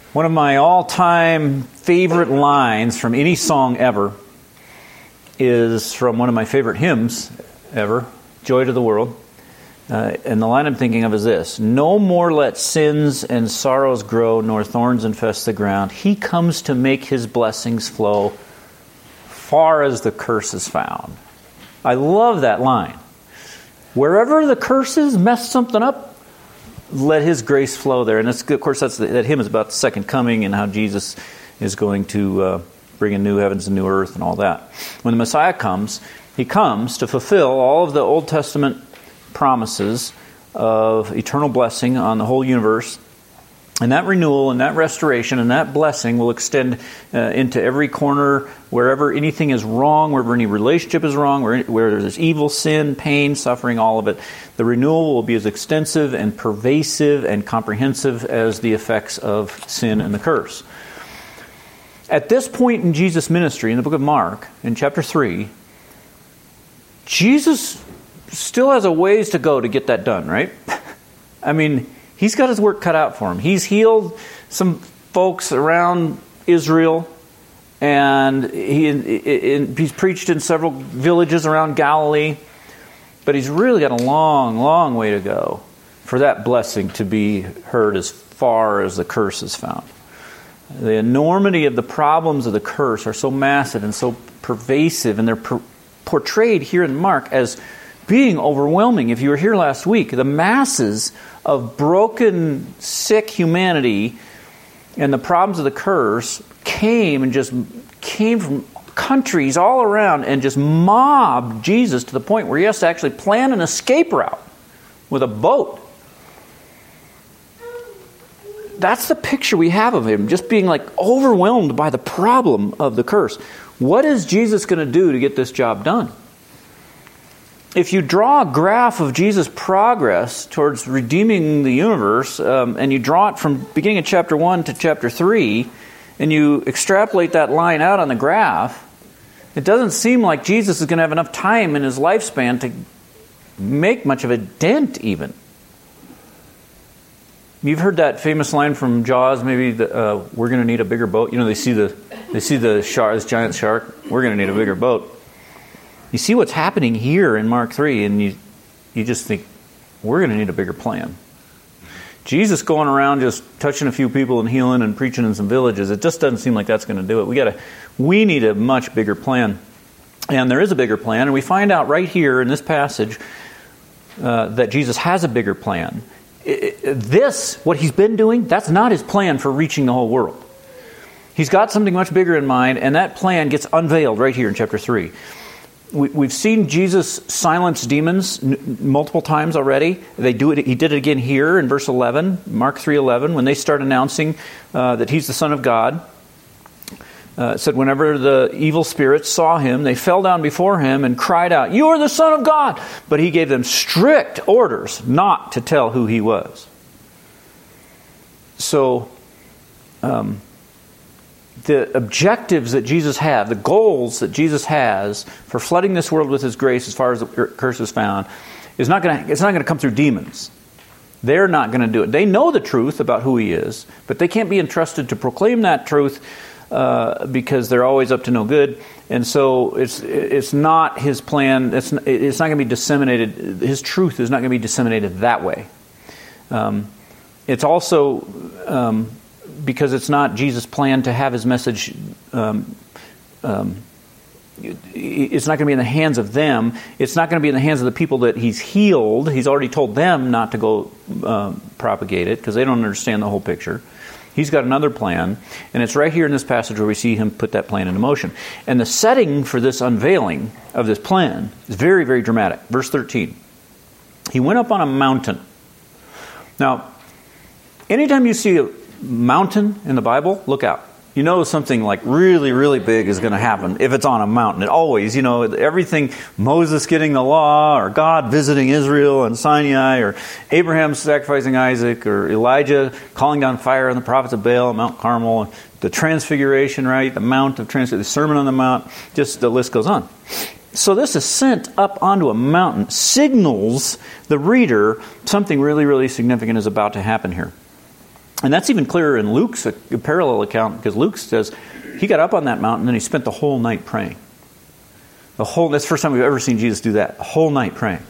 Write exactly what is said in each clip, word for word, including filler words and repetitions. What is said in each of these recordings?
One of my all-time favorite lines from any song ever is from one of my favorite hymns ever, Joy to the World. Uh, and the line I'm thinking of is this: no more let sins and sorrows grow, nor thorns infest the ground. He comes to make his blessings flow far as the curse is found. I love that line. Wherever the curses mess something up, let his grace flow there. And that's, of course, that's the, that hymn is about the second coming and how Jesus is going to uh, bring in new heavens and new earth and all that. When the Messiah comes, he comes to fulfill all of the Old Testament promises of eternal blessing on the whole universe. And that renewal and that restoration and that blessing will extend uh, into every corner, wherever anything is wrong, wherever any relationship is wrong, where, where there's evil, sin, pain, suffering, all of it. The renewal will be as extensive and pervasive and comprehensive as the effects of sin and the curse. At this point in Jesus' ministry, in the book of Mark, in chapter three, Jesus still has a ways to go to get that done, right? I mean, he's got his work cut out for him. He's healed some folks around Israel, and he, he's preached in several villages around Galilee, but he's really got a long, long way to go for that blessing to be heard as far as the curse is found. The enormity of the problems of the curse are so massive and so pervasive, and they're per- portrayed here in Mark as being overwhelming. If you were here last week, the masses of broken, sick humanity and the problems of the curse came and just came from countries all around and just mobbed Jesus to the point where he has to actually plan an escape route with a boat. That's the picture we have of him, just being like overwhelmed by the problem of the curse. What is Jesus going to do to get this job done? If you draw a graph of Jesus' progress towards redeeming the universe, um, and you draw it from beginning of chapter one to chapter three, and you extrapolate that line out on the graph, it doesn't seem like Jesus is going to have enough time in his lifespan to make much of a dent even. You've heard that famous line from Jaws, maybe, the, uh, we're going to need a bigger boat. You know, they see the they see the shark, this giant shark, we're going to need a bigger boat. You see what's happening here in Mark three, and you you just think, we're going to need a bigger plan. Jesus going around just touching a few people and healing and preaching in some villages, it just doesn't seem like that's going to do it. We got to, we need a much bigger plan. And there is a bigger plan, and we find out right here in this passage uh, that Jesus has a bigger plan. It, it, this, what he's been doing, that's not his plan for reaching the whole world. He's got something much bigger in mind, and that plan gets unveiled right here in chapter three. We, we've seen Jesus silence demons n- multiple times already. They do it. He did it again here in verse eleven, Mark three eleven, when they start announcing uh, that he's the Son of God. Uh, it said, whenever the evil spirits saw him, they fell down before him and cried out, "You are the Son of God!" But he gave them strict orders not to tell who he was. So, um, the objectives that Jesus has, the goals that Jesus has for flooding this world with his grace as far as the curse is found, is not going to, it's not going to come through demons. They're not going to do it. They know the truth about who he is, but they can't be entrusted to proclaim that truth uh, because they're always up to no good. And so it's it's not his plan. It's not, it's not going to be disseminated. His truth is not going to be disseminated that way. Um, it's also um, because it's not Jesus' plan to have his message. Um, um, it's not going to be in the hands of them. It's not going to be in the hands of the people that he's healed. He's already told them not to go um, propagate it because they don't understand the whole picture. He's got another plan, and it's right here in this passage where we see him put that plan into motion. And the setting for this unveiling of this plan is very, very dramatic. Verse thirteen. He went up on a mountain. Now, anytime you see a mountain in the Bible, look out. You know something like really, really big is going to happen if it's on a mountain. It always, you know, everything, Moses getting the law, or God visiting Israel and Sinai, or Abraham sacrificing Isaac, or Elijah calling down fire on the prophets of Baal, Mount Carmel, the Transfiguration, right? The Mount of Transfiguration, the Sermon on the Mount, just the list goes on. So this ascent up onto a mountain signals the reader something really, really significant is about to happen here. And that's even clearer in Luke's a, a parallel account, because Luke says he got up on that mountain and he spent the whole night praying. The whole that's the first time we've ever seen Jesus do that. A whole night praying.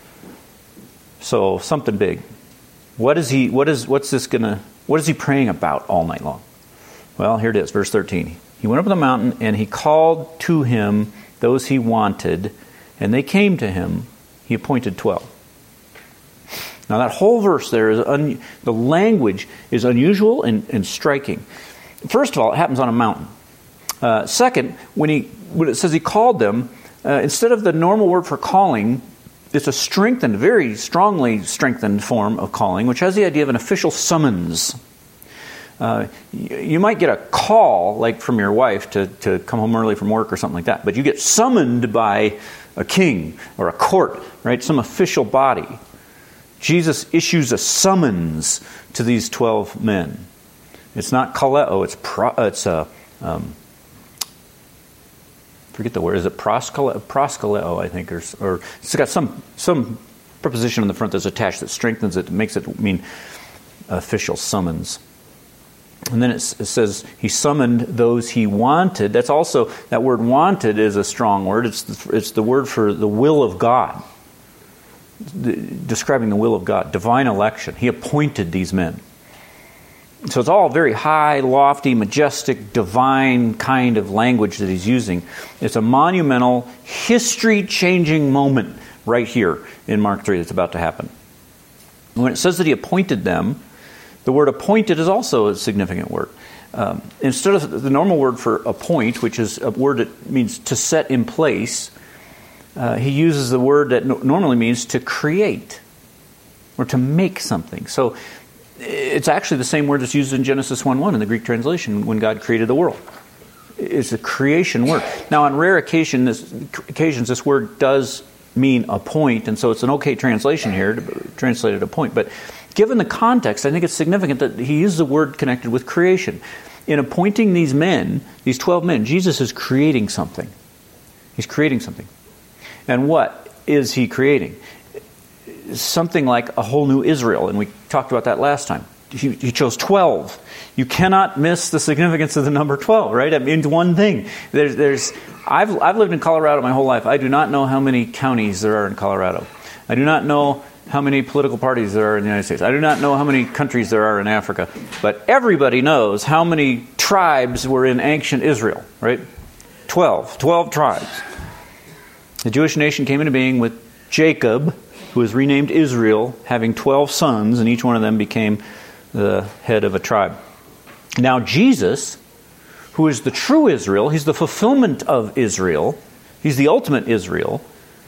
So something big. What is he? What is? What's this gonna? What is he praying about all night long? Well, here it is, verse thirteen. He went up on the mountain and he called to him those he wanted, and they came to him. He appointed twelve. Now that whole verse there is un, the language is unusual and, and striking. First of all, it happens on a mountain. Uh, second, when he when it says he called them, uh, instead of the normal word for calling, it's a strengthened, very strongly strengthened form of calling, which has the idea of an official summons. Uh, you, you might get a call, like from your wife, to, to come home early from work or something like that, but you get summoned by a king or a court, right? Some official body. Jesus issues a summons to these twelve men. It's not kaleo, it's pro, it's a um, forget the word. Is it proskaleo? Proskaleo, I think, or or it's got some some preposition on the front that's attached that strengthens it, makes it mean official summons. And then it, it says he summoned those he wanted. That's also, that word "wanted" is a strong word. It's the, it's the word for the will of God, the, describing the will of God, divine election. He appointed these men. So it's all very high, lofty, majestic, divine kind of language that he's using. It's a monumental, history-changing moment right here in Mark three that's about to happen. When it says that he appointed them, the word appointed is also a significant word. Um, instead of the normal word for appoint, which is a word that means to set in place, uh, he uses the word that no- normally means to create or to make something. So it's actually the same word that's used in Genesis one one in the Greek translation when God created the world. It's a creation word. Now, on rare occasion, this, occasions, this word does mean appoint, and so it's an okay translation here, to translate it appoint. But given the context, I think it's significant that he uses the word connected with creation. In appointing these men, these twelve men, Jesus is creating something. He's creating something. And what is he creating? Something like a whole new Israel, and we talked about that last time. He, he chose twelve. You cannot miss the significance of the number twelve, right? It means one thing. There's, there's. I've I've lived in Colorado my whole life. I do not know how many counties there are in Colorado. I do not know how many political parties there are in the United States. I do not know how many countries there are in Africa. But everybody knows how many tribes were in ancient Israel, right? Twelve. Twelve tribes. The Jewish nation came into being with Jacob, who was renamed Israel, having twelve sons, and each one of them became the head of a tribe. Now Jesus, who is the true Israel, he's the fulfillment of Israel, he's the ultimate Israel,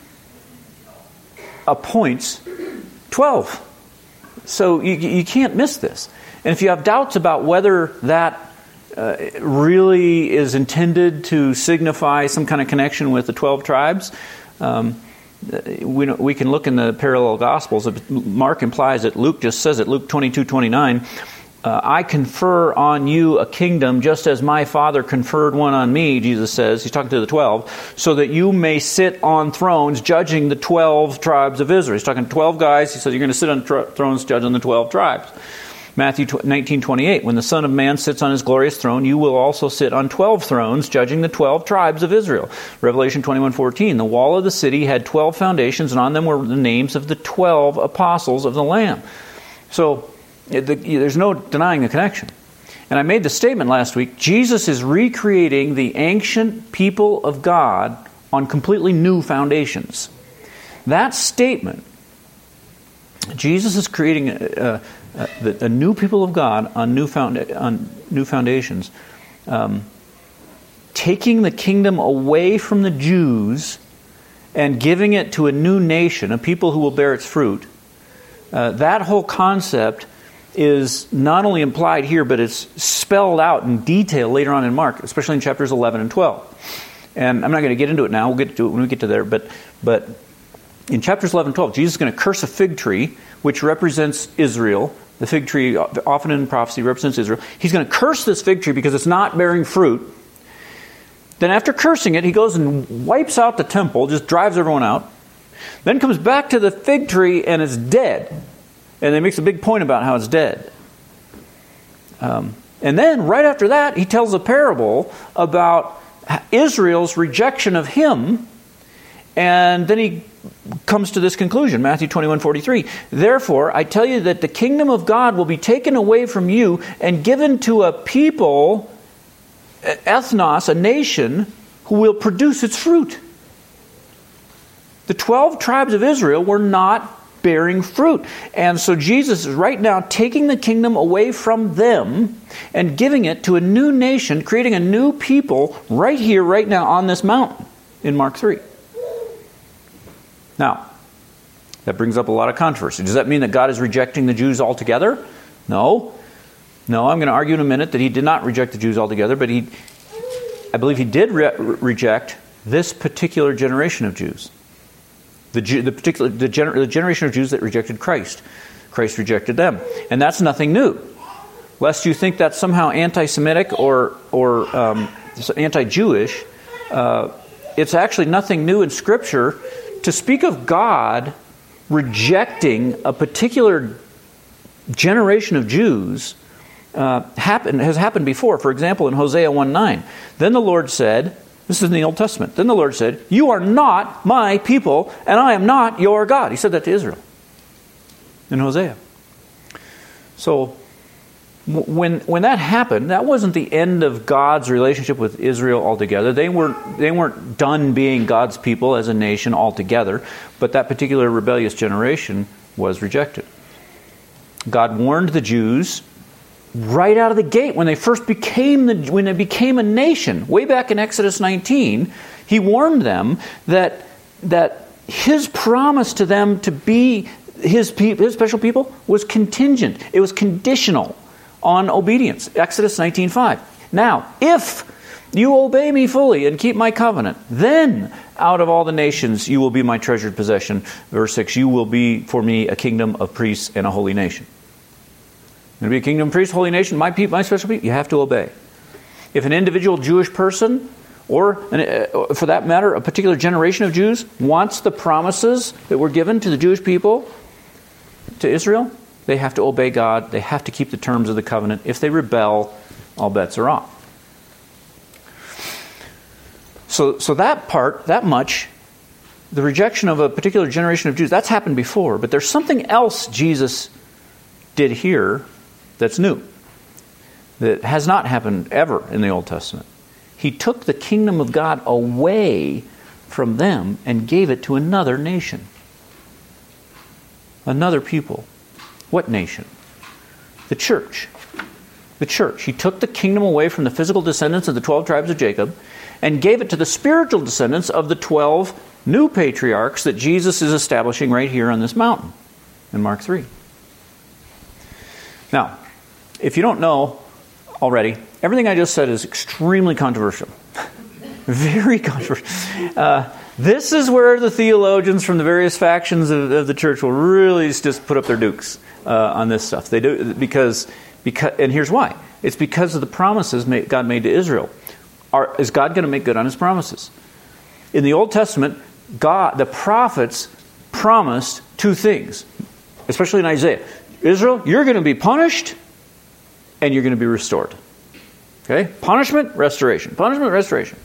appoints twelve. So you, you can't miss this. And if you have doubts about whether that uh, really is intended to signify some kind of connection with the twelve tribes, um, We, we can look in the parallel Gospels. Mark implies it. Luke just says it. Luke twenty-two twenty-nine. Uh, I confer on you a kingdom just as my Father conferred one on me, Jesus says. He's talking to the twelve. So that you may sit on thrones judging the twelve tribes of Israel. He's talking to twelve guys. He says you're going to sit on tr- thrones judging the twelve tribes. Matthew nineteen twenty-eight. When the Son of Man sits on his glorious throne, you will also sit on twelve thrones, judging the twelve tribes of Israel. Revelation twenty-one fourteen. The wall of the city had twelve foundations, and on them were the names of the twelve apostles of the Lamb. So the, there's no denying the connection. And I made the statement last week, Jesus is recreating the ancient people of God on completely new foundations. That statement, Jesus is creating a, a, a, a new people of God on new, found, on new foundations, um, taking the kingdom away from the Jews and giving it to a new nation, a people who will bear its fruit. Uh, that whole concept is not only implied here, but it's spelled out in detail later on in Mark, especially in chapters eleven and twelve. And I'm not going to get into it now. We'll get to it when we get to there. But but in chapters eleven and twelve, Jesus is going to curse a fig tree, which represents Israel. The fig tree, often in prophecy, represents Israel. He's going to curse this fig tree because it's not bearing fruit. Then after cursing it, he goes and wipes out the temple, just drives everyone out. Then comes back to the fig tree and it's dead. And he makes a big point about how it's dead. Um, and then, right after that, he tells a parable about Israel's rejection of him. And then he comes to this conclusion, Matthew twenty-one forty-three. Therefore, I tell you that the kingdom of God will be taken away from you and given to a people, ethnos, a nation, who will produce its fruit. The twelve tribes of Israel were not bearing fruit. And so Jesus is right now taking the kingdom away from them and giving it to a new nation, creating a new people right here, right now on this mountain in Mark three. Now, that brings up a lot of controversy. Does that mean that God is rejecting the Jews altogether? No. No, I'm going to argue in a minute that he did not reject the Jews altogether, but he, I believe he did re- reject this particular generation of Jews. The, the particular the, gener, the generation of Jews that rejected Christ. Christ rejected them. And that's nothing new. Lest you think that's somehow anti-Semitic or, or um, anti-Jewish, uh, it's actually nothing new in Scripture to speak of God rejecting a particular generation of Jews. Uh, happen, has happened before. For example, in Hosea one nine. Then the Lord said, this is in the Old Testament, then the Lord said, you are not my people, and I am not your God. He said that to Israel in Hosea. So, when when that happened, that wasn't the end of God's relationship with Israel altogether. They weren't, they weren't done being God's people as a nation altogether, but that particular rebellious generation was rejected. God warned the Jews right out of the gate when they first became the when they became a nation, way back in Exodus nineteen, he warned them that that his promise to them to be his people, his special people, was contingent. It was conditional on obedience. Exodus nineteen five. Now, if you obey me fully and keep my covenant, then out of all the nations you will be my treasured possession. Verse six, you will be for me a kingdom of priests and a holy nation. You're going to be a kingdom, priest, holy nation, my people, my special people. You have to obey. If an individual Jewish person, or an, uh, for that matter, a particular generation of Jews, wants the promises that were given to the Jewish people, to Israel, they have to obey God. They have to keep the terms of the covenant. If they rebel, all bets are off. So, so that part, that much, the rejection of a particular generation of Jews, that's happened before. But there's something else Jesus did here that's new, that has not happened ever in the Old Testament. He took the kingdom of God away from them and gave it to another nation. Another people. What nation? The church. The church. He took the kingdom away from the physical descendants of the twelve tribes of Jacob and gave it to the spiritual descendants of the twelve new patriarchs that Jesus is establishing right here on this mountain in Mark three. Now, if you don't know already, everything I just said is extremely controversial. Very controversial. Uh, this is where the theologians from the various factions of, of the church will really just put up their dukes uh, on this stuff. They do because because, and here's why: it's because of the promises made, God made to Israel. Are, is God going to make good on His promises? In the Old Testament, God, the prophets promised two things, especially in Isaiah. Israel, you're going to be punished, and you're going to be restored. Okay? Punishment, restoration. Punishment, restoration.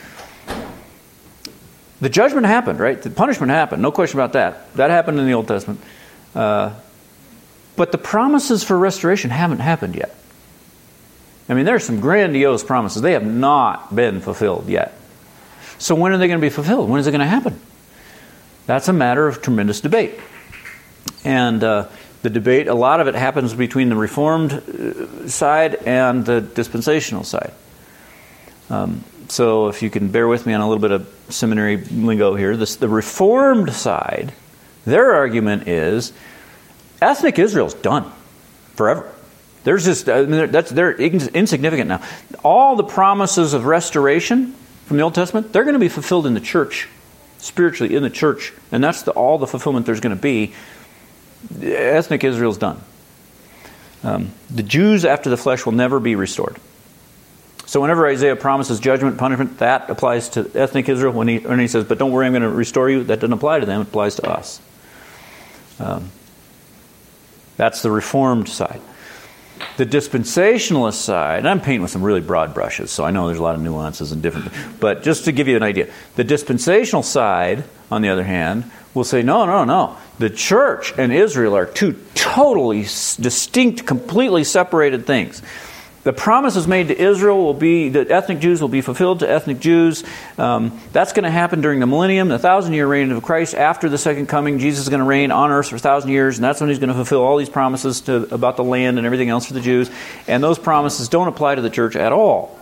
The judgment happened, right? The punishment happened. No question about that. That happened in the Old Testament. Uh, but the promises for restoration haven't happened yet. I mean, there are some grandiose promises. They have not been fulfilled yet. So when are they going to be fulfilled? When is it going to happen? That's a matter of tremendous debate. And uh, the debate, a lot of it happens between the Reformed side and the dispensational side. Um, so if you can bear with me on a little bit of seminary lingo here, this, the Reformed side, their argument is ethnic Israel's done forever. There's just I mean, that's they're insignificant now. All the promises of restoration from the Old Testament, they're going to be fulfilled in the church, spiritually in the church, and that's the, all the fulfillment there's going to be. Ethnic Israel's done. Um, the Jews after the flesh will never be restored. So whenever Isaiah promises judgment, punishment, that applies to ethnic Israel. When he, when he says, but don't worry, I'm going to restore you, that doesn't apply to them. It applies to us. Um, that's the Reformed side. The dispensationalist side, and I'm painting with some really broad brushes, so I know there's a lot of nuances and different, but just to give you an idea, the dispensational side, on the other hand, will say, no, no, no. The church and Israel are two totally distinct, completely separated things. The promises made to Israel will be, that ethnic Jews will be fulfilled to ethnic Jews. Um, that's going to happen during the millennium, the thousand-year reign of Christ. After the second coming, Jesus is going to reign on earth for a thousand years, and that's when he's going to fulfill all these promises to, about the land and everything else for the Jews. And those promises don't apply to the church at all.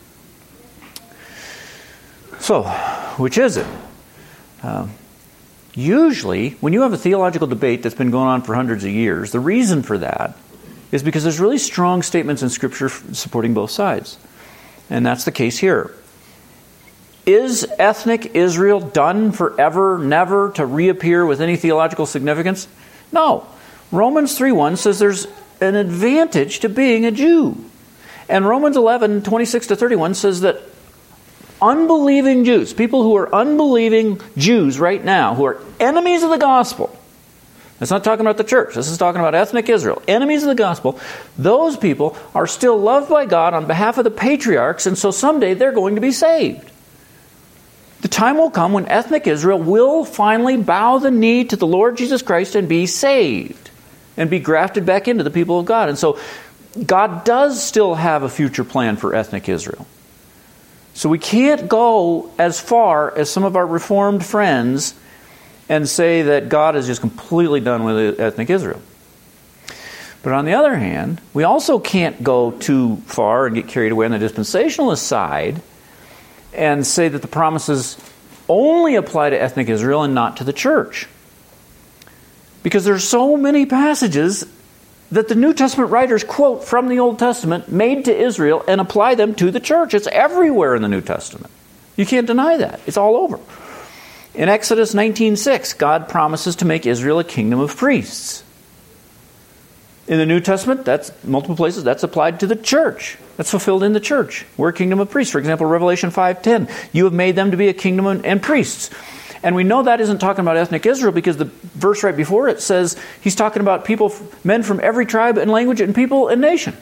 So, which is it? Um, usually, when you have a theological debate that's been going on for hundreds of years, the reason for that is because there's really strong statements in Scripture supporting both sides. And that's the case here. Is ethnic Israel done forever, never to reappear with any theological significance? No. Romans three one says there's an advantage to being a Jew. And Romans eleven, twenty-six to thirty-one says that unbelieving Jews, people who are unbelieving Jews right now, who are enemies of the gospel, it's not talking about the church. This is talking about ethnic Israel. Enemies of the gospel. Those people are still loved by God on behalf of the patriarchs, and so someday they're going to be saved. The time will come when ethnic Israel will finally bow the knee to the Lord Jesus Christ and be saved and be grafted back into the people of God. And so God does still have a future plan for ethnic Israel. So we can't go as far as some of our Reformed friends and say that God is just completely done with ethnic Israel. But on the other hand, we also can't go too far and get carried away on the dispensationalist side and say that the promises only apply to ethnic Israel and not to the church. Because there are so many passages that the New Testament writers quote from the Old Testament made to Israel and apply them to the church. It's everywhere in the New Testament. You can't deny that. It's all over. In Exodus nineteen six, God promises to make Israel a kingdom of priests. In the New Testament, that's multiple places, that's applied to the church. That's fulfilled in the church. We're a kingdom of priests. For example, Revelation five ten, you have made them to be a kingdom and priests. And we know that isn't talking about ethnic Israel because the verse right before it says he's talking about people, men from every tribe and language and people and nation.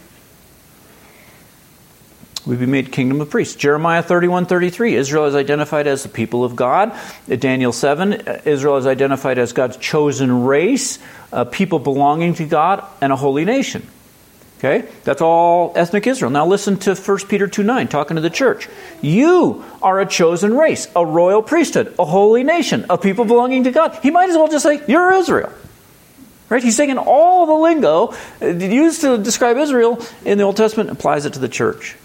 We've been made kingdom of priests. Jeremiah thirty-one thirty-three, Israel is identified as the people of God. Daniel seven, Israel is identified as God's chosen race, a people belonging to God, and a holy nation. Okay? That's all ethnic Israel. Now listen to First Peter two nine, talking to the church. You are a chosen race, a royal priesthood, a holy nation, a people belonging to God. He might as well just say, you're Israel. Right? He's taking all the lingo used to describe Israel in the Old Testament and applies it to the church.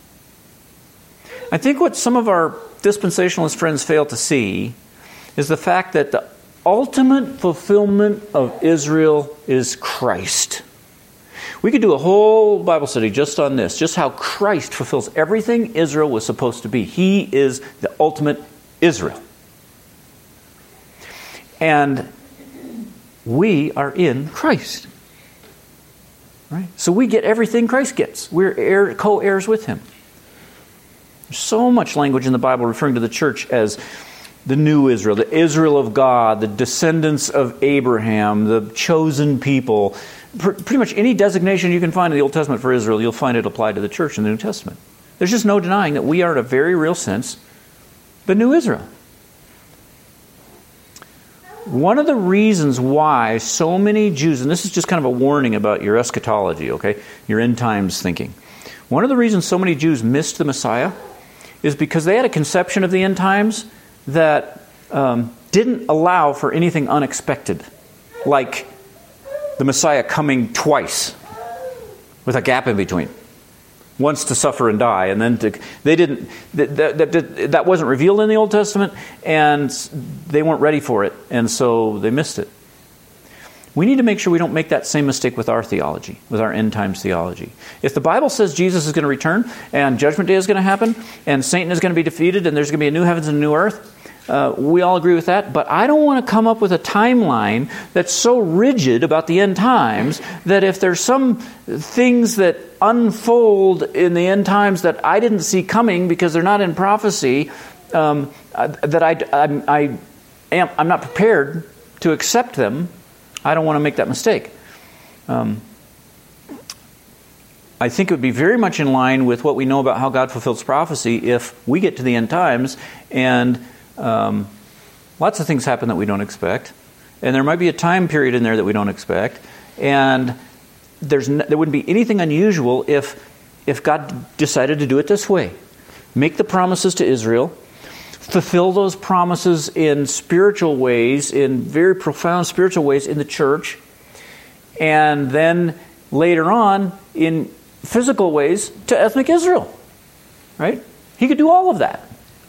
I think what some of our dispensationalist friends fail to see is the fact that the ultimate fulfillment of Israel is Christ. We could do a whole Bible study just on this, just how Christ fulfills everything Israel was supposed to be. He is the ultimate Israel. And we are in Christ. Right? So we get everything Christ gets. We're heir, co-heirs with Him. There's so much language in the Bible referring to the church as the new Israel, the Israel of God, the descendants of Abraham, the chosen people. Pretty much any designation you can find in the Old Testament for Israel, you'll find it applied to the church in the New Testament. There's just no denying that we are, in a very real sense, the new Israel. One of the reasons why so many Jews, and this is just kind of a warning about your eschatology, okay, your end times thinking. One of the reasons so many Jews missed the Messiah is because they had a conception of the end times that um, didn't allow for anything unexpected, like the Messiah coming twice with a gap in between. Once to suffer and die, and then to, they didn't, that, that, that, that wasn't revealed in the Old Testament, and they weren't ready for it, and so they missed it. We need to make sure we don't make that same mistake with our theology, with our end times theology. If the Bible says Jesus is going to return, and Judgment Day is going to happen, and Satan is going to be defeated, and there's going to be a new heavens and a new earth, uh, we all agree with that, but I don't want to come up with a timeline that's so rigid about the end times that if there's some things that unfold in the end times that I didn't see coming because they're not in prophecy, um, uh, that I, I, I am, I'm not prepared to accept them. I don't want to make that mistake. Um, I think it would be very much in line with what we know about how God fulfills prophecy if we get to the end times and um, lots of things happen that we don't expect. And there might be a time period in there that we don't expect. And there's no, there wouldn't be anything unusual if if God decided to do it this way. Make the promises to Israel, fulfill those promises in spiritual ways, in very profound spiritual ways in the church, and then later on in physical ways to ethnic Israel. Right? He could do all of that.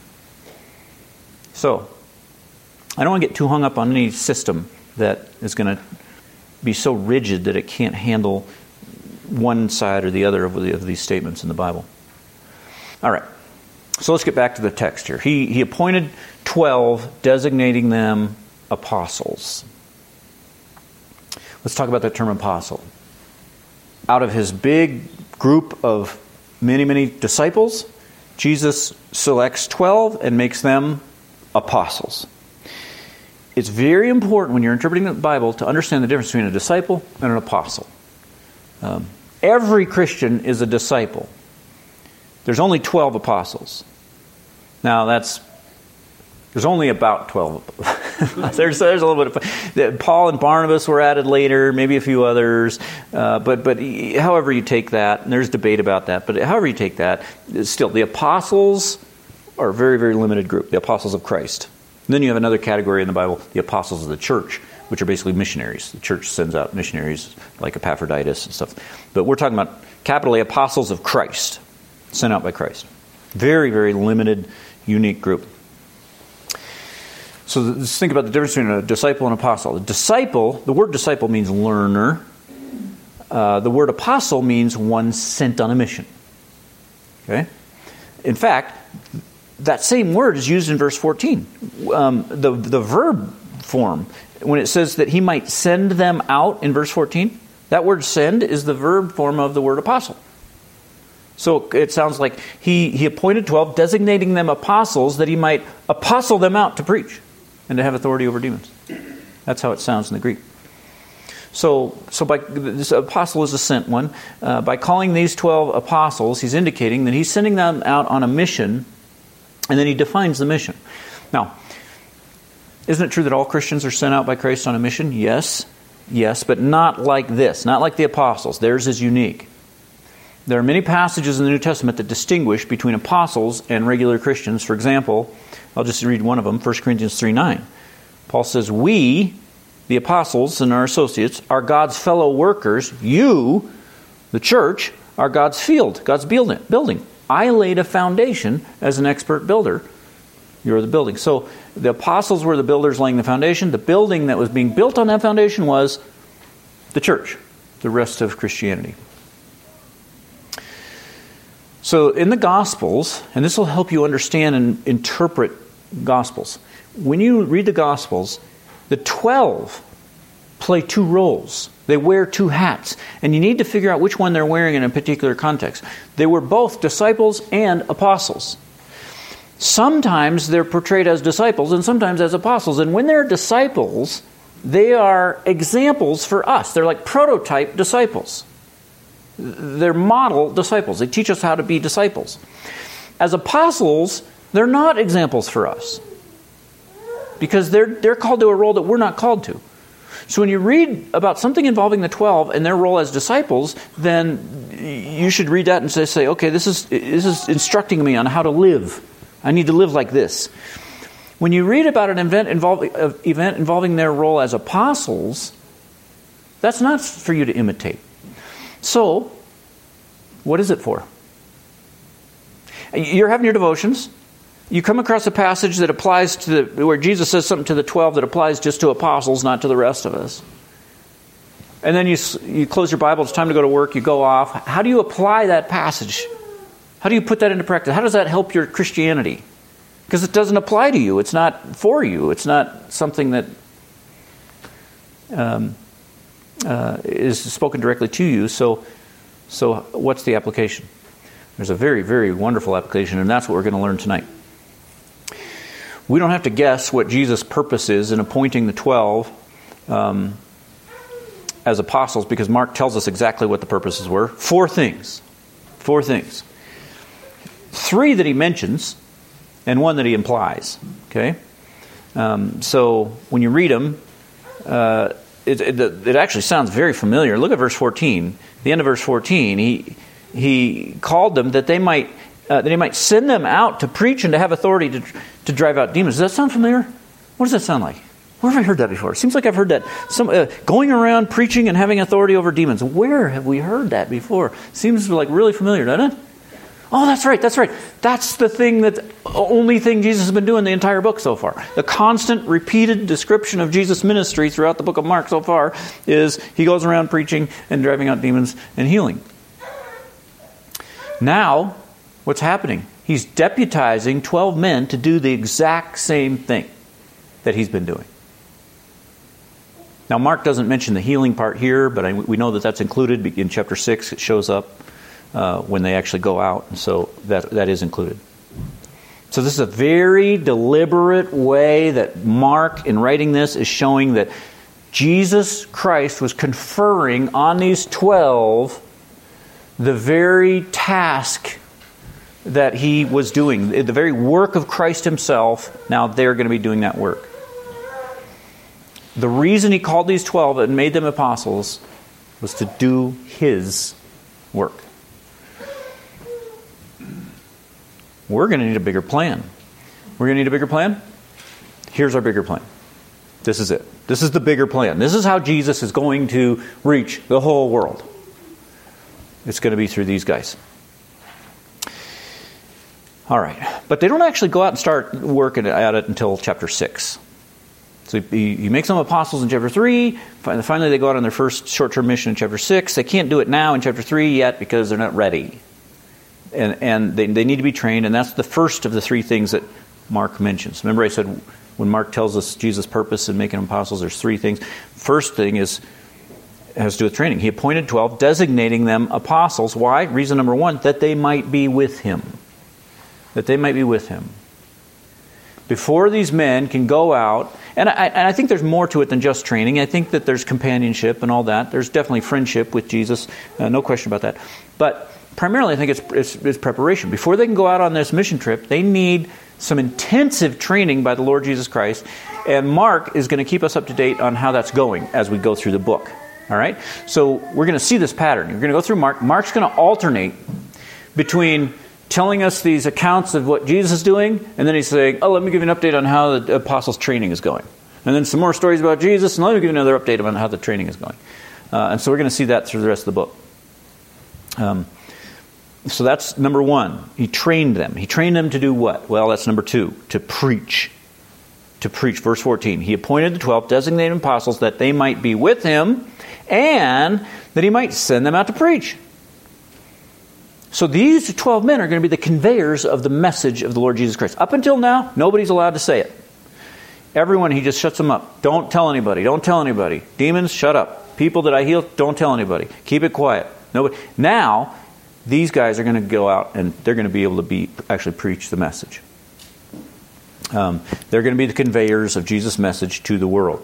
So, I don't want to get too hung up on any system that is going to be so rigid that it can't handle one side or the other of, the, of these statements in the Bible. All right. So let's get back to the text here. He, he appointed twelve, designating them apostles. Let's talk about that term apostle. Out of his big group of many, many disciples, Jesus selects twelve and makes them apostles. It's very important when you're interpreting the Bible to understand the difference between a disciple and an apostle. Um, every Christian is a disciple. There's only twelve apostles. Now that's there's only about twelve. there's there's a little bit of Paul and Barnabas were added later, maybe a few others. Uh, but but however you take that, and there's debate about that. But however you take that, still the apostles are a very very limited group. The apostles of Christ. And then you have another category in the Bible, the apostles of the church, which are basically missionaries. The church sends out missionaries like Epaphroditus and stuff. But we're talking about capital A, apostles of Christ, sent out by Christ. Very, very limited, unique group. So let's think about the difference between a disciple and apostle. A disciple, the word disciple means learner. Uh, the word apostle means one sent on a mission. Okay? In fact, that same word is used in verse fourteen. Um, the, the verb form, when it says that he might send them out in verse fourteen, that word send is the verb form of the word apostle. So it sounds like he, he appointed twelve, designating them apostles that he might apostle them out to preach and to have authority over demons. That's how it sounds in the Greek. So, so by this apostle is a sent one. Uh, by calling these twelve apostles, he's indicating that he's sending them out on a mission. And then he defines the mission. Now, isn't it true that all Christians are sent out by Christ on a mission? Yes. Yes, but not like this. Not like the apostles. Theirs is unique. There are many passages in the New Testament that distinguish between apostles and regular Christians. For example, I'll just read one of them, First Corinthians three nine. Paul says, we, the apostles and our associates, are God's fellow workers. You, the church, are God's field, God's building. I laid a foundation as an expert builder. You're the building. So the apostles were the builders laying the foundation. The building that was being built on that foundation was the church, the rest of Christianity. So in the Gospels, and this will help you understand and interpret Gospels. When you read the Gospels, the twelve play two roles. They wear two hats. And you need to figure out which one they're wearing in a particular context. They were both disciples and apostles. Sometimes they're portrayed as disciples and sometimes as apostles. And when they're disciples, they are examples for us. They're like prototype disciples. They're model disciples. They teach us how to be disciples. As apostles, they're not examples for us. Because they're, they're called to a role that we're not called to. So when you read about something involving the twelve and their role as disciples, then you should read that and say, say, okay, this is this is instructing me on how to live. I need to live like this. When you read about an event involving, uh, event involving their role as apostles, that's not for you to imitate. So, what is it for? You're having your devotions. You come across a passage that applies to the, where Jesus says something to the twelve that applies just to apostles, not to the rest of us. And then you you close your Bible, it's time to go to work, you go off. How do you apply that passage? How do you put that into practice? How does that help your Christianity? Because it doesn't apply to you. It's not for you. It's not something that um, uh, is spoken directly to you. So, so what's the application? There's a very, very wonderful application, and that's what we're going to learn tonight. We don't have to guess what Jesus' purpose is in appointing the twelve. Um, as apostles because Mark tells us exactly what the purposes were. Four things. Four things. Three that he mentions, and one that he implies. Okay? Um, so when you read them, uh, it, it, it actually sounds very familiar. Look at verse fourteen. The end of verse fourteen. He he called them that they might uh, that he might send them out to preach and to have authority to to drive out demons. Does that sound familiar? What does that sound like? Where have I heard that before? It seems like I've heard that. Some uh, going around preaching and having authority over demons. Where have we heard that before? Seems like really familiar, doesn't it? Oh, that's right, that's right. That's the thing, that only thing Jesus has been doing the entire book so far. The constant, repeated description of Jesus' ministry throughout the book of Mark so far is he goes around preaching and driving out demons and healing. Now, what's happening? He's deputizing twelve men to do the exact same thing that he's been doing. Now, Mark doesn't mention the healing part here, but I, we know that that's included in chapter six. It shows up uh, when they actually go out, and so that that is included. So this is a very deliberate way that Mark, in writing this, is showing that Jesus Christ was conferring on these twelve the very task that he was doing, the very work of Christ himself. Now they're going to be doing that work. The reason he called these twelve and made them apostles was to do his work. We're going to need a bigger plan. We're going to need a bigger plan? Here's our bigger plan. This is it. This is the bigger plan. This is how Jesus is going to reach the whole world. It's going to be through these guys. All right. But they don't actually go out and start working at it until chapter six. So he, he makes them apostles in chapter three. Finally, they go out on their first short-term mission in chapter six. They can't do it now in chapter three yet because they're not ready. And, and they, they need to be trained. And that's the first of the three things that Mark mentions. Remember I said when Mark tells us Jesus' purpose in making them apostles, there's three things. First thing is has to do with training. He appointed twelve, designating them apostles. Why? Reason number one, that they might be with him. That they might be with him. Before these men can go out, and I, and I think there's more to it than just training. I think that there's companionship and all that. There's definitely friendship with Jesus, uh, no question about that. But primarily I think it's, it's, it's preparation. Before they can go out on this mission trip, they need some intensive training by the Lord Jesus Christ. And Mark is going to keep us up to date on how that's going as we go through the book. All right? So we're going to see this pattern. You're going to go through Mark. Mark's going to alternate between telling us these accounts of what Jesus is doing, and then he's saying, oh, let me give you an update on how the apostles' training is going. And then some more stories about Jesus, and let me give you another update on how the training is going. Uh, and so we're going to see that through the rest of the book. Um, so that's number one. He trained them. He trained them to do what? Well, that's number two, to preach. To preach. Verse fourteen. He appointed the twelve, designated apostles, that they might be with him, and that he might send them out to preach. So these twelve men are going to be the conveyors of the message of the Lord Jesus Christ. Up until now, nobody's allowed to say it. Everyone, he just shuts them up. Don't tell anybody. Don't tell anybody. Demons, shut up. People that I heal, don't tell anybody. Keep it quiet. Nobody. Now, these guys are going to go out and they're going to be able to be actually preach the message. Um, they're going to be the conveyors of Jesus' message to the world.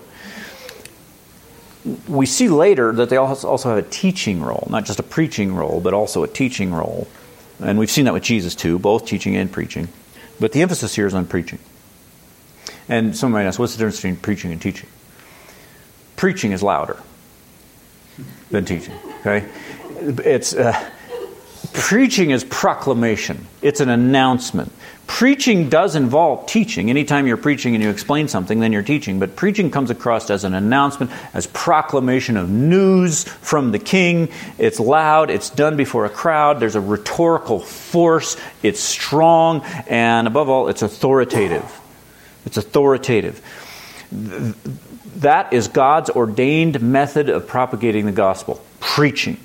We see later that they also have a teaching role, not just a preaching role, but also a teaching role. And we've seen that with Jesus too, both teaching and preaching. But the emphasis here is on preaching. And someone might ask, what's the difference between preaching and teaching? Preaching is louder than teaching. Okay, it's uh, preaching is proclamation. It's an announcement. Preaching does involve teaching. Anytime you're preaching and you explain something, then you're teaching. But preaching comes across as an announcement, as proclamation of news from the king. It's loud. It's done before a crowd. There's a rhetorical force. It's strong. And above all, it's authoritative. It's authoritative. That is God's ordained method of propagating the gospel. Preaching.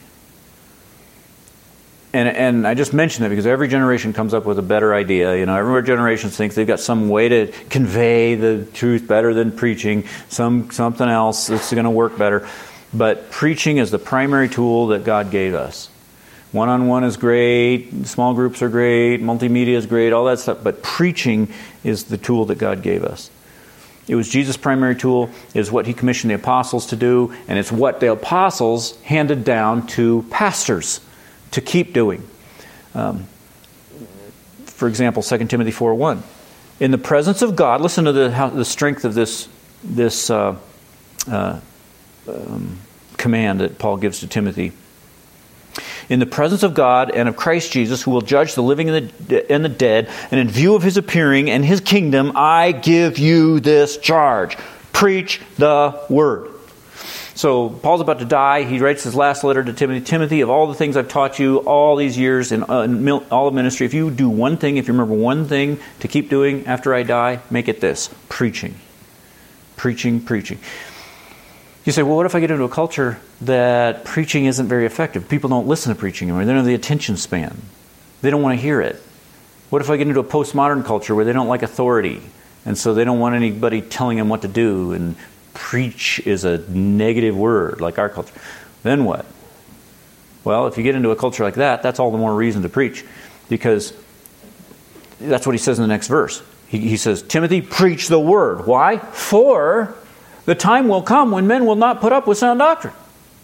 And and I just mention that because every generation comes up with a better idea. You know, every generation thinks they've got some way to convey the truth better than preaching, some something else that's going to work better. But preaching is the primary tool that God gave us. One-on-one is great, small groups are great, multimedia is great, all that stuff. But preaching is the tool that God gave us. It was Jesus' primary tool. It is what he commissioned the apostles to do, and it's what the apostles handed down to pastors to keep doing. Um, for example, Second Timothy four one. In the presence of God, listen to the, how, the strength of this, this uh, uh, um, command that Paul gives to Timothy. In the presence of God and of Christ Jesus, who will judge the living and the, and the dead, and in view of his appearing and his kingdom, I give you this charge. Preach the word. So Paul's about to die. He writes his last letter to Timothy. Timothy, of all the things I've taught you all these years in, uh, in all of ministry, if you do one thing, if you remember one thing to keep doing after I die, make it this. Preaching. Preaching, preaching. You say, well, what if I get into a culture that preaching isn't very effective? People don't listen to preaching anymore. They don't have the attention span. They don't want to hear it. What if I get into a postmodern culture where they don't like authority, and so they don't want anybody telling them what to do, and preach is a negative word like our culture? Then what? Well, if you get into a culture like that, that's all the more reason to preach, because that's what he says in the next verse. He, he says, Timothy, preach the word. Why? For the time will come when men will not put up with sound doctrine.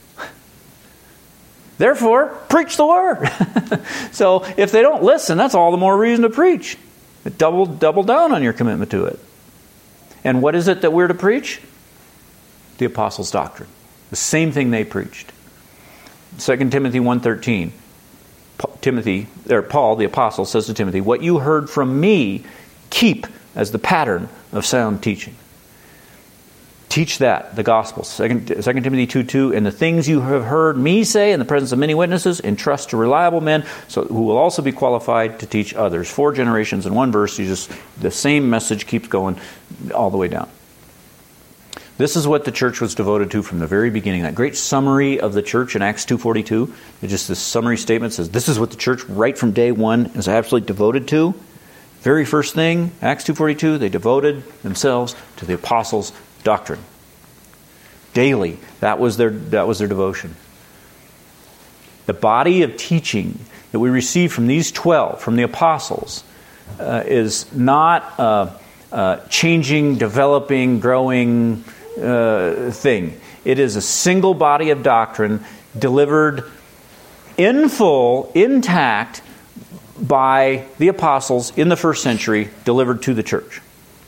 Therefore, preach the word. So if they don't listen, that's all the more reason to preach. Double, double down on your commitment to it. And what is it that we're to preach? The apostles' doctrine. The same thing they preached. Second Timothy one thirteen. Timothy, or Paul, the apostle, says to Timothy, what you heard from me, keep as the pattern of sound teaching. Teach that, the gospel. Second Timothy two two, and the things you have heard me say in the presence of many witnesses, entrust to reliable men, so who will also be qualified to teach others. Four generations in one verse. You just the same message keeps going all the way down. This is what the church was devoted to from the very beginning. That great summary of the church in Acts two forty-two. Just this summary statement says this is what the church right from day one is absolutely devoted to. Very first thing, Acts two forty-two, they devoted themselves to the apostles' doctrine. Daily, that was their that was their devotion. The body of teaching that we receive from these twelve, from the apostles, uh, is not a, a changing, developing, growing uh, thing. It is a single body of doctrine delivered in full, intact, by the apostles in the first century, delivered to the church.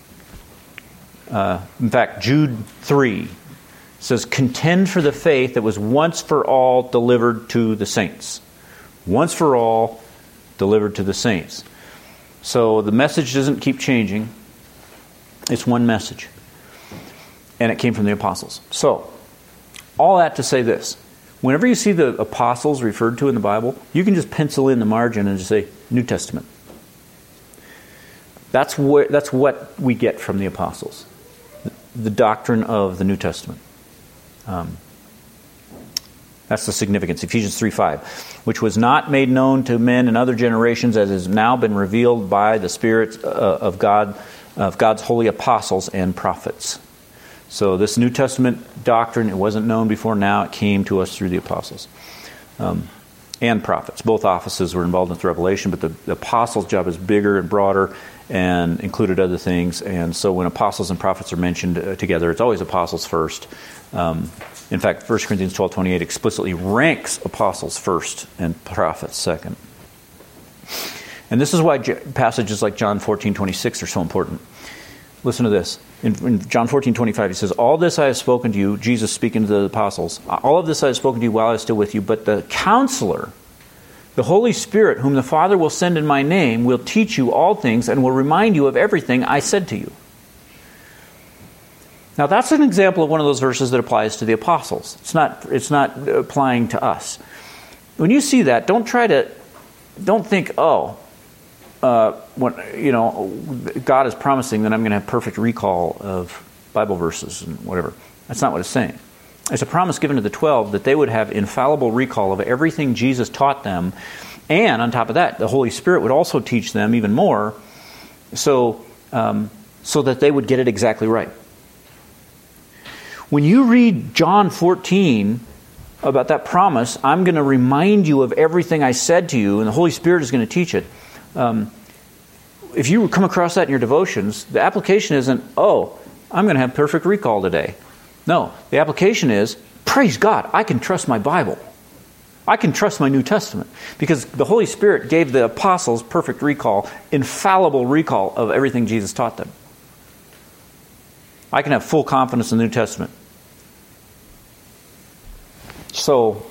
Uh, in fact, Jude three says, contend for the faith that was once for all delivered to the saints. Once for all delivered to the saints. So the message doesn't keep changing. It's one message. And it came from the apostles. So, all that to say this. Whenever you see the apostles referred to in the Bible, you can just pencil in the margin and just say, New Testament. That's what, that's what we get from the apostles. The doctrine of the New Testament. Um, that's the significance. Ephesians three five. Which was not made known to men in other generations, as has now been revealed by the Spirit uh, of God, of God's holy apostles and prophets. So this New Testament doctrine, it wasn't known before now. It came to us through the apostles. Um, and prophets. Both offices were involved with Revelation, but the, the apostles' job is bigger and broader and included other things. And so when apostles and prophets are mentioned uh, together, it's always apostles first. Um, in fact, First Corinthians twelve twenty-eight explicitly ranks apostles first and prophets second. And this is why j- passages like John fourteen twenty-six are so important. Listen to this. In, in John fourteen twenty-five, he says, all this I have spoken to you, Jesus speaking to the apostles, all of this I have spoken to you while I was still with you, but the Counselor, the Holy Spirit, whom the Father will send in my name, will teach you all things and will remind you of everything I said to you. Now that's an example of one of those verses that applies to the apostles. It's not, it's not applying to us. When you see that, don't try to, don't think, oh, Uh, when, you know, God is promising that I'm going to have perfect recall of Bible verses and whatever. That's not what it's saying. It's a promise given to the twelve that they would have infallible recall of everything Jesus taught them. And on top of that, the Holy Spirit would also teach them even more so, um, so that they would get it exactly right. When you read John fourteen about that promise, I'm going to remind you of everything I said to you, and the Holy Spirit is going to teach it. Um, if you come across that in your devotions, the application isn't, oh, I'm going to have perfect recall today. No, the application is, praise God, I can trust my Bible. I can trust my New Testament because the Holy Spirit gave the apostles perfect recall, infallible recall of everything Jesus taught them. I can have full confidence in the New Testament. So,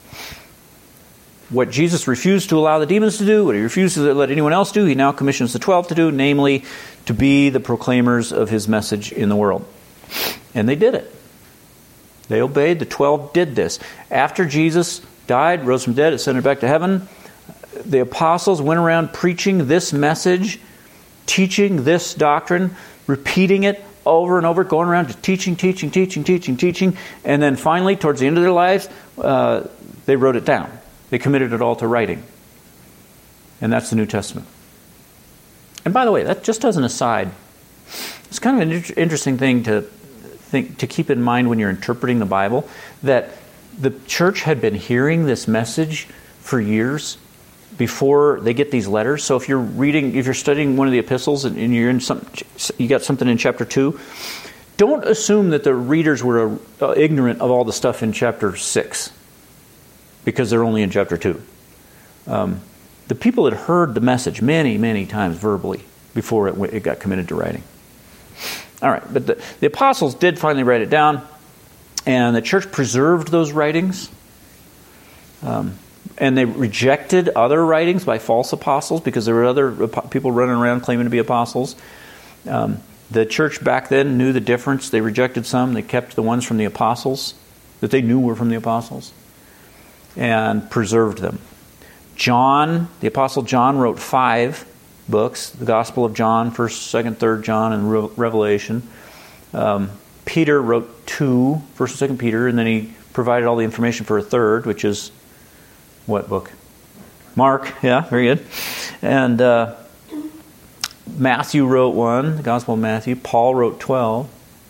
what Jesus refused to allow the demons to do, what he refused to let anyone else do, he now commissions the twelve to do, namely, to be the proclaimers of his message in the world. And they did it. They obeyed. The twelve did this. After Jesus died, rose from the dead, ascended back to heaven, the apostles went around preaching this message, teaching this doctrine, repeating it over and over, going around just teaching, teaching, teaching, teaching, teaching, and then finally, towards the end of their lives, uh, they wrote it down. They committed it all to writing. And that's the New Testament. And by the way, that just as an aside, it's kind of an inter- interesting thing to think to keep in mind when you're interpreting the Bible, that the church had been hearing this message for years before they get these letters. So if you're reading, if you're studying one of the epistles and, and you're in some, you got something in chapter two, don't assume that the readers were uh, ignorant of all the stuff in chapter six, because they're only in chapter two. Um, the people had heard the message many, many times verbally before it, it got committed to writing. All right, but the, the apostles did finally write it down, and the church preserved those writings. Um, and they rejected other writings by false apostles because there were other people running around claiming to be apostles. Um, the church back then knew the difference. They rejected some. They kept the ones from the apostles that they knew were from the apostles and preserved them. John, the apostle John, wrote five books: the Gospel of John, First, Second, Third John, and Re- Revelation. Um, Peter wrote two, First and Second Peter, and then he provided all the information for a third, which is what book? Mark. Yeah, very good. And uh, Matthew wrote one, the Gospel of Matthew. Paul wrote twelve.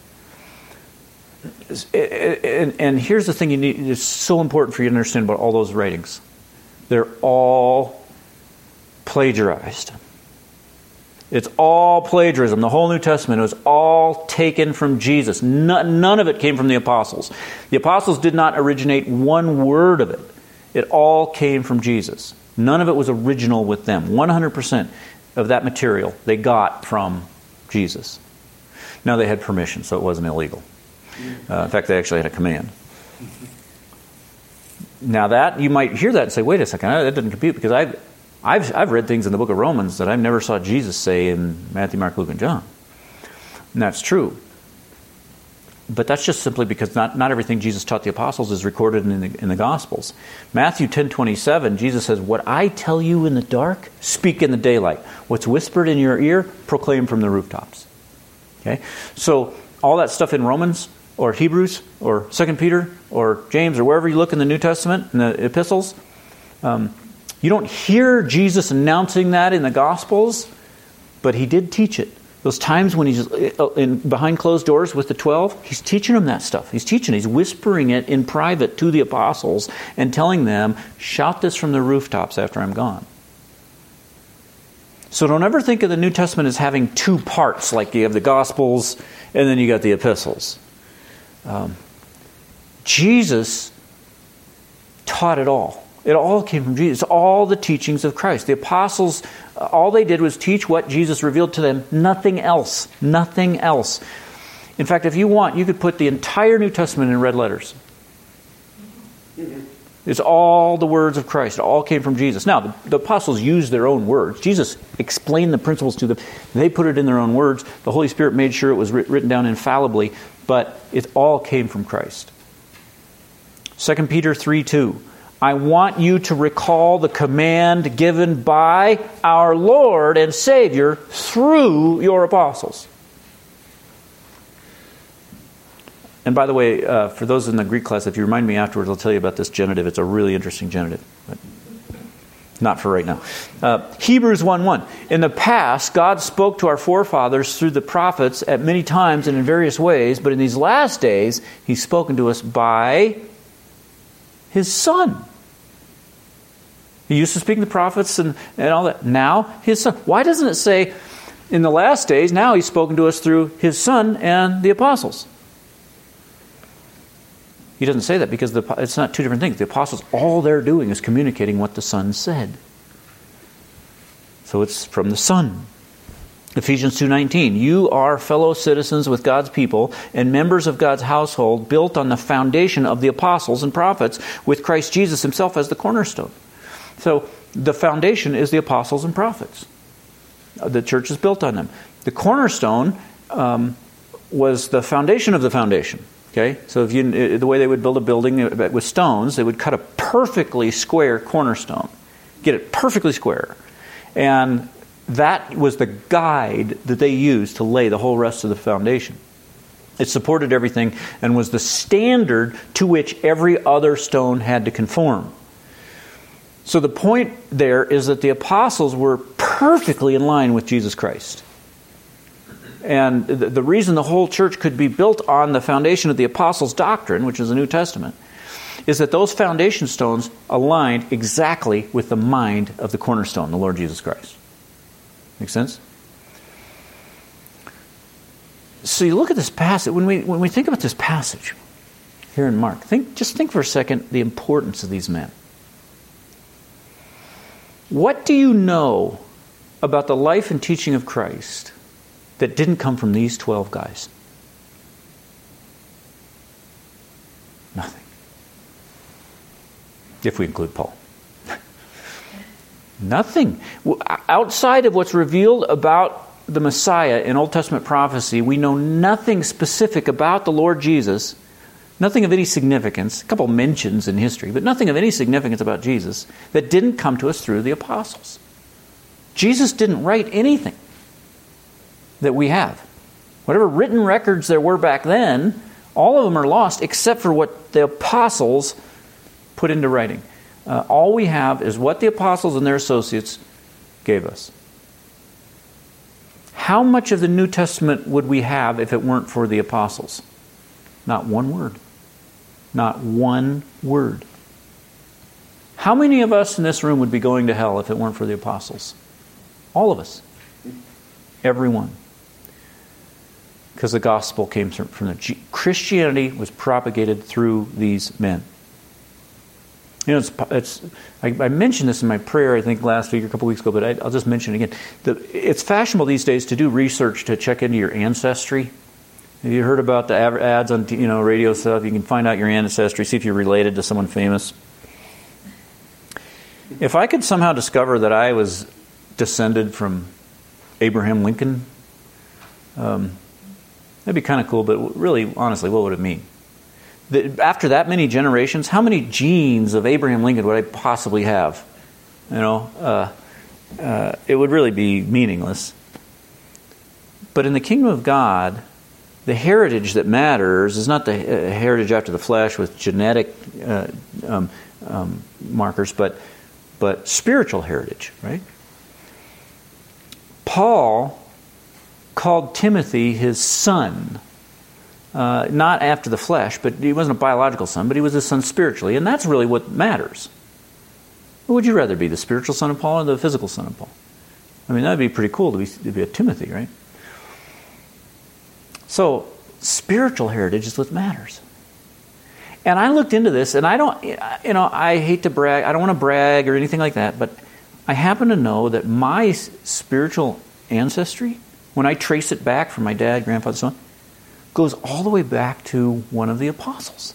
And, and here's the thing you need, it's so important for you to understand about all those writings. They're all plagiarized. It's all plagiarism. The whole New Testament was all taken from Jesus. None, none of it came from the apostles. The apostles did not originate one word of it. It all came from Jesus. None of it was original with them. one hundred percent of that material they got from Jesus. Now they had permission, so it wasn't illegal. Uh, in fact, they actually had a command. Now that, you might hear that and say, wait a second, that doesn't compute, because I've, I've, I've read things in the book of Romans that I never saw Jesus say in Matthew, Mark, Luke, and John. And that's true. But that's just simply because not, not everything Jesus taught the apostles is recorded in the, in the Gospels. Matthew ten twenty-seven, Jesus says, what I tell you in the dark, speak in the daylight. What's whispered in your ear, proclaim from the rooftops. Okay? So all that stuff in Romans or Hebrews or Second Peter or James or wherever you look in the New Testament, in the epistles, um, you don't hear Jesus announcing that in the Gospels, but he did teach it. Those times when he's in behind closed doors with the twelve, he's teaching them that stuff. He's teaching, he's whispering it in private to the apostles and telling them, shout this from the rooftops after I'm gone. So don't ever think of the New Testament as having two parts, like you have the Gospels and then you got the epistles. Um, Jesus taught it all. It all came from Jesus. All the teachings of Christ. The apostles, all they did was teach what Jesus revealed to them. Nothing else. Nothing else. In fact, if you want, you could put the entire New Testament in red letters. It's all the words of Christ. It all came from Jesus. Now, the, the apostles used their own words. Jesus explained the principles to them. They put it in their own words. The Holy Spirit made sure it was written down infallibly. But it all came from Christ. Second Peter three two. I want you to recall the command given by our Lord and Savior through your apostles. And by the way, uh, for those in the Greek class, if you remind me afterwards, I'll tell you about this genitive. It's a really interesting genitive. But not for right now. Uh, Hebrews one one. In the past, God spoke to our forefathers through the prophets at many times and in various ways, but in these last days, He's spoken to us by His Son. He used to speak to the prophets and, and all that. Now, His Son. Why doesn't it say, In the last days, now he's spoken to us through his Son and the apostles. He doesn't say that because the, it's not two different things. The apostles, all they're doing is communicating what the Son said. So it's from the Son. Ephesians two nineteen, you are fellow citizens with God's people and members of God's household, built on the foundation of the apostles and prophets, with Christ Jesus himself as the cornerstone. So the foundation is the apostles and prophets. The church is built on them. The cornerstone um, was the foundation of the foundation. Okay, so if you the way they would build a building with stones, they would cut a perfectly square cornerstone, get it perfectly square, and that was the guide that they used to lay the whole rest of the foundation. It supported everything and was the standard to which every other stone had to conform. So the point there is that the apostles were perfectly in line with Jesus Christ. And the, the reason the whole church could be built on the foundation of the apostles' doctrine, which is the New Testament, is that those foundation stones aligned exactly with the mind of the cornerstone, the Lord Jesus Christ. Make sense? So you look at this passage, when we when we think about this passage here in Mark, think just think for a second the importance of these men. What do you know about the life and teaching of Christ that didn't come from these twelve guys? Nothing. If we include Paul. Nothing. Outside of what's revealed about the Messiah in Old Testament prophecy, we know nothing specific about the Lord Jesus, nothing of any significance, a couple mentions in history, but nothing of any significance about Jesus that didn't come to us through the apostles. Jesus didn't write anything that we have. Whatever written records there were back then, all of them are lost except for what the apostles put into writing. Uh, all we have is what the apostles and their associates gave us. How much of the New Testament would we have if it weren't for the apostles? Not one word. Not one word. How many of us in this room would be going to hell if it weren't for the apostles? All of us. Everyone. Because the gospel came from the Christianity was propagated through these men. You know, it's, it's I, I mentioned this in my prayer, I think, last week or a couple weeks ago, but I, I'll just mention it again. The, it's fashionable these days to do research to check into your ancestry. Have you heard about the ads on you know radio stuff? You can find out your ancestry, see if you're related to someone famous. If I could somehow discover that I was descended from Abraham Lincoln, um, that'd be kind of cool, but really, honestly, what would it mean? After that many generations, how many genes of Abraham Lincoln would I possibly have? You know, uh, uh, it would really be meaningless. But in the kingdom of God, the heritage that matters is not the heritage after the flesh with genetic uh, um, um, markers, but but spiritual heritage, right? Paul called Timothy his son. Uh, not after the flesh, but he wasn't a biological son, but he was his son spiritually, and that's really what matters. What would you rather be, the spiritual son of Paul or the physical son of Paul? I mean, that would be pretty cool to be, to be a Timothy, right? So, spiritual heritage is what matters. And I looked into this, and I don't, you know, I hate to brag, I don't want to brag or anything like that, but I happen to know that my spiritual ancestry, when I trace it back from my dad, grandfather, son, goes all the way back to one of the apostles.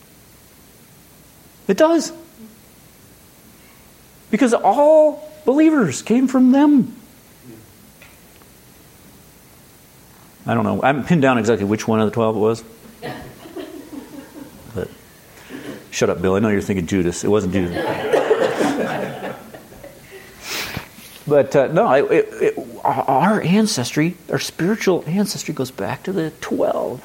It does. Because all believers came from them. I don't know. I haven't pinned down exactly which one of the twelve it was. But shut up, Bill. I know you're thinking Judas. It wasn't Judas. But uh, no, it, it, it, our ancestry, our spiritual ancestry goes back to the twelve.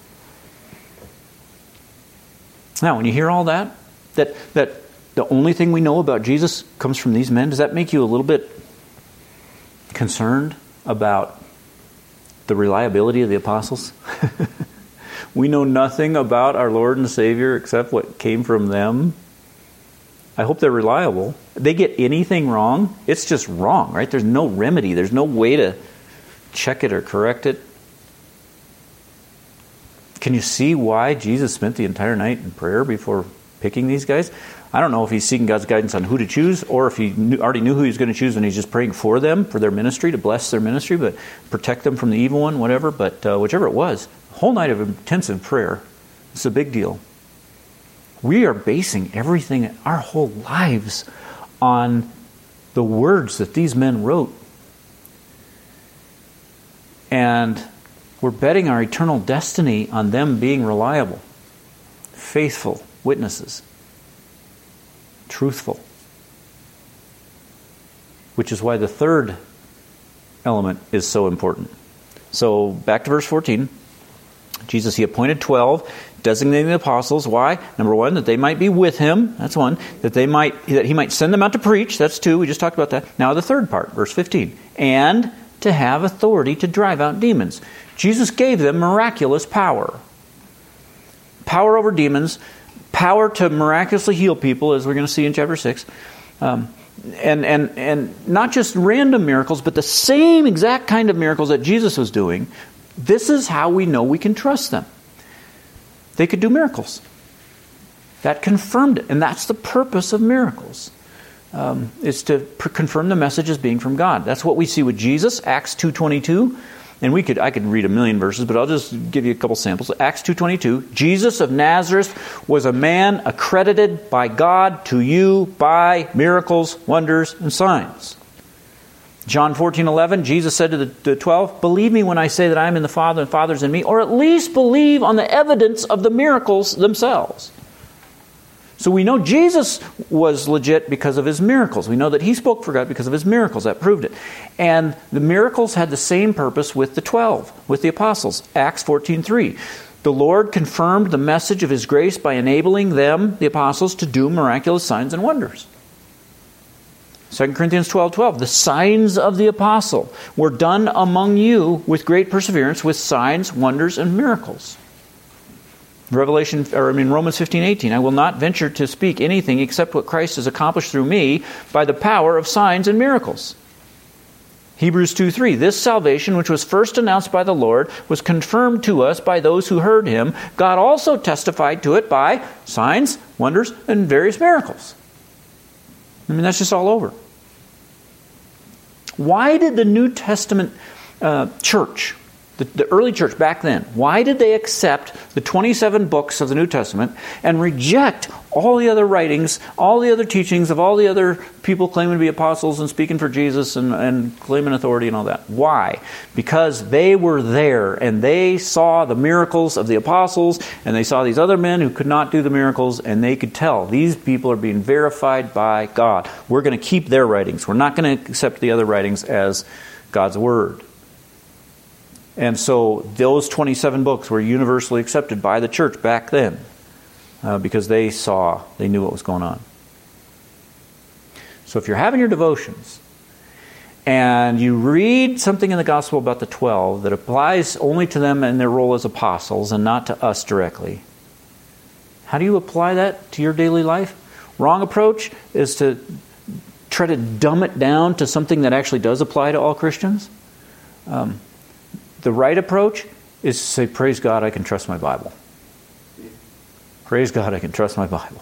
Now, when you hear all that, that that the only thing we know about Jesus comes from these men, does that make you a little bit concerned about the reliability of the apostles? We know nothing about our Lord and Savior except what came from them. I hope they're reliable. They get anything wrong, it's just wrong, right? There's no remedy. There's no way to check it or correct it. Can you see why Jesus spent the entire night in prayer before picking these guys? I don't know if he's seeking God's guidance on who to choose, or if he knew, already knew who he was going to choose and he's just praying for them, for their ministry, to bless their ministry, but protect them from the evil one, whatever. But uh, whichever it was, a whole night of intensive prayer. It's a big deal. We are basing everything, our whole lives, on the words that these men wrote. And we're betting our eternal destiny on them being reliable, faithful witnesses, truthful. Which is why the third element is so important. So back to verse fourteen. Jesus, he appointed twelve, designating the apostles. Why? Number one, that they might be with him. That's one. That they might, that he might send them out to preach. That's two. We just talked about that. Now the third part, verse fifteen. And to have authority to drive out demons. Jesus gave them miraculous power. Power over demons. Power to miraculously heal people, as we're going to see in chapter six. Um, and, and, and not just random miracles, but the same exact kind of miracles that Jesus was doing. This is how we know we can trust them. They could do miracles. That confirmed it. And that's the purpose of miracles. Um, is to pr- confirm the message as being from God. That's what we see with Jesus, Acts two twenty-two. And we could I could read a million verses, but I'll just give you a couple samples. Acts two twenty-two. Jesus of Nazareth was a man accredited by God to you by miracles, wonders, and signs. John fourteen eleven, Jesus said to the, the twelve, believe me when I say that I am in the Father and the Father is in me, or at least believe on the evidence of the miracles themselves. So we know Jesus was legit because of his miracles. We know that he spoke for God because of his miracles. That proved it. And the miracles had the same purpose with the twelve, with the apostles. Acts fourteen three. The Lord confirmed the message of his grace by enabling them, the apostles, to do miraculous signs and wonders. Second Corinthians twelve twelve. The signs of the apostle were done among you with great perseverance, with signs, wonders, and miracles. Revelation, or I mean Romans fifteen eighteen. I will not venture to speak anything except what Christ has accomplished through me by the power of signs and miracles. Hebrews two three. This salvation, which was first announced by the Lord, was confirmed to us by those who heard him. God also testified to it by signs, wonders, and various miracles. I mean, that's just all over. Why did the New Testament uh, church, the, the early church back then, why did they accept the twenty-seven books of the New Testament and reject all the other writings, all the other teachings of all the other people claiming to be apostles and speaking for Jesus and, and claiming authority and all that? Why? Because they were there and they saw the miracles of the apostles and they saw these other men who could not do the miracles, and they could tell these people are being verified by God. We're going to keep their writings. We're not going to accept the other writings as God's Word. And so those twenty-seven books were universally accepted by the church back then uh, because they saw, they knew what was going on. So if you're having your devotions and you read something in the gospel about the twelve that applies only to them and their role as apostles and not to us directly, how do you apply that to your daily life? Wrong approach is to try to dumb it down to something that actually does apply to all Christians. Um, The right approach is to say, praise God, I can trust my Bible. Praise God, I can trust my Bible.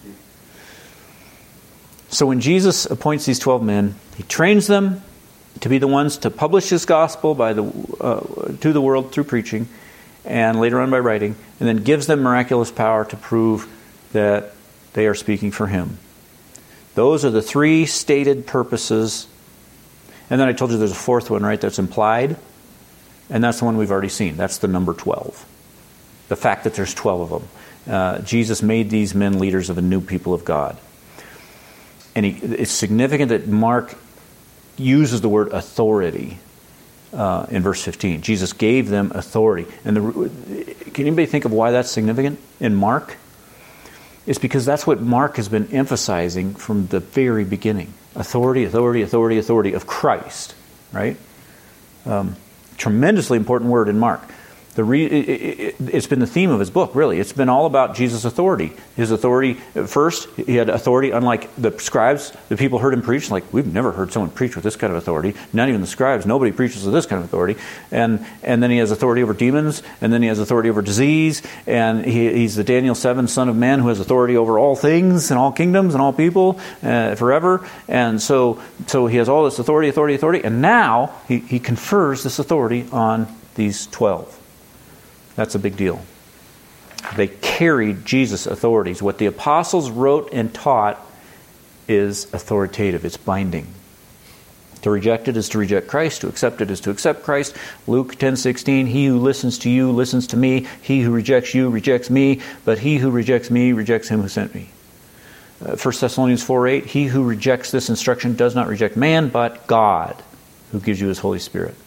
So when Jesus appoints these twelve men, he trains them to be the ones to publish his gospel by the uh, to the world through preaching, and later on by writing, and then gives them miraculous power to prove that they are speaking for him. Those are the three stated purposes. And then I told you there's a fourth one, right, that's implied. And that's the one we've already seen. That's the number twelve. The fact that there's twelve of them. Uh, Jesus made these men leaders of a new people of God. And he, it's significant that Mark uses the word authority uh, in verse fifteen. Jesus gave them authority. And the, can anybody think of why that's significant in Mark? It's because that's what Mark has been emphasizing from the very beginning. Authority, authority, authority, authority of Christ. Right? Um, tremendously important word in Mark. The re- it, it, it's been the theme of his book, really. It's been all about Jesus' authority. His authority, first, he had authority unlike the scribes. The people heard him preach, like, we've never heard someone preach with this kind of authority. Not even the scribes. Nobody preaches with this kind of authority. And and then he has authority over demons, and then he has authority over disease, and he, he's the Daniel seven Son of Man who has authority over all things and all kingdoms and all people uh, forever. And so so he has all this authority, authority, authority, and now he, he confers this authority on these twelve. That's a big deal. They carried Jesus' authorities. What the apostles wrote and taught is authoritative. It's binding. To reject it is to reject Christ. To accept it is to accept Christ. Luke ten sixteen, he who listens to you listens to me. He who rejects you rejects me. But he who rejects me rejects him who sent me. Uh, First Thessalonians four eight, he who rejects this instruction does not reject man, but God, who gives you his Holy Spirit.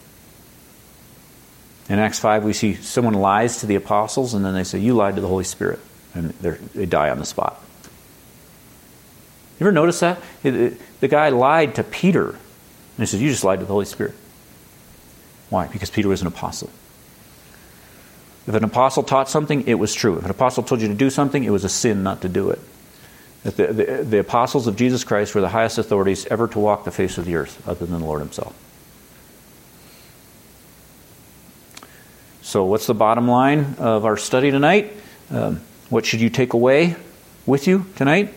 In Acts five, we see someone lies to the apostles, and then they say, you lied to the Holy Spirit. And they die on the spot. You ever notice that? It, it, the guy lied to Peter. And he said, you just lied to the Holy Spirit. Why? Because Peter was an apostle. If an apostle taught something, it was true. If an apostle told you to do something, it was a sin not to do it. The, the, the apostles of Jesus Christ were the highest authorities ever to walk the face of the earth, other than the Lord himself. So what's the bottom line of our study tonight? Um, what should you take away with you tonight?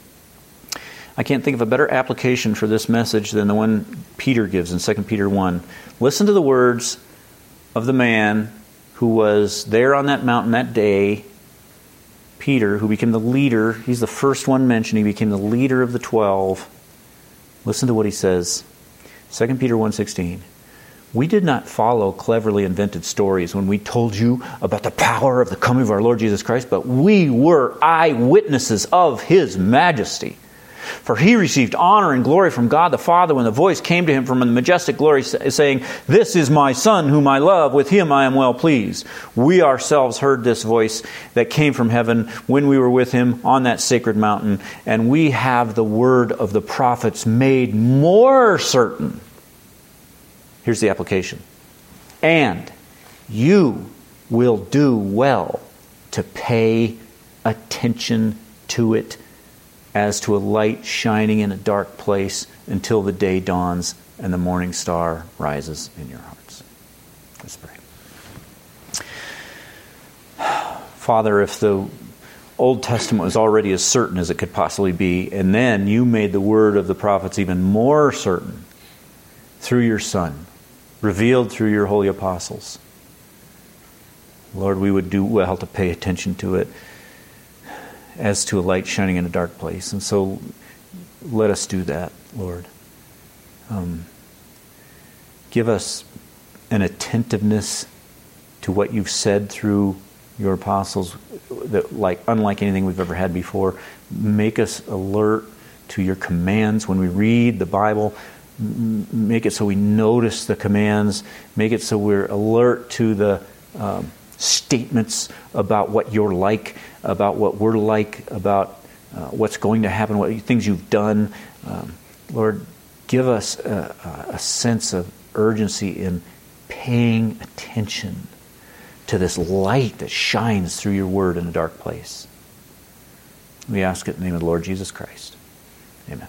I can't think of a better application for this message than the one Peter gives in Second Peter one. Listen to the words of the man who was there on that mountain that day, Peter, who became the leader. He's the first one mentioned. He became the leader of the twelve. Listen to what he says. Second Peter one sixteen. We did not follow cleverly invented stories when we told you about the power of the coming of our Lord Jesus Christ, but we were eyewitnesses of his majesty. For he received honor and glory from God the Father when the voice came to him from the majestic glory saying, this is my Son whom I love, with him I am well pleased. We ourselves heard this voice that came from heaven when we were with him on that sacred mountain, and we have the word of the prophets made more certain. Here's the application. And you will do well to pay attention to it as to a light shining in a dark place until the day dawns and the morning star rises in your hearts. Let's pray. Father, if the Old Testament was already as certain as it could possibly be, and then you made the word of the prophets even more certain through your Son, revealed through your holy apostles. Lord, we would do well to pay attention to it as to a light shining in a dark place. And so let us do that, Lord. Um, give us an attentiveness to what you've said through your apostles, that like unlike anything we've ever had before. Make us alert to your commands when we read the Bible. Make it so we notice the commands. Make it so we're alert to the um, statements about what you're like, about what we're like, about uh, what's going to happen, what things you've done. Um, Lord, give us a, a sense of urgency in paying attention to this light that shines through your word in a dark place. We ask it in the name of the Lord Jesus Christ. Amen.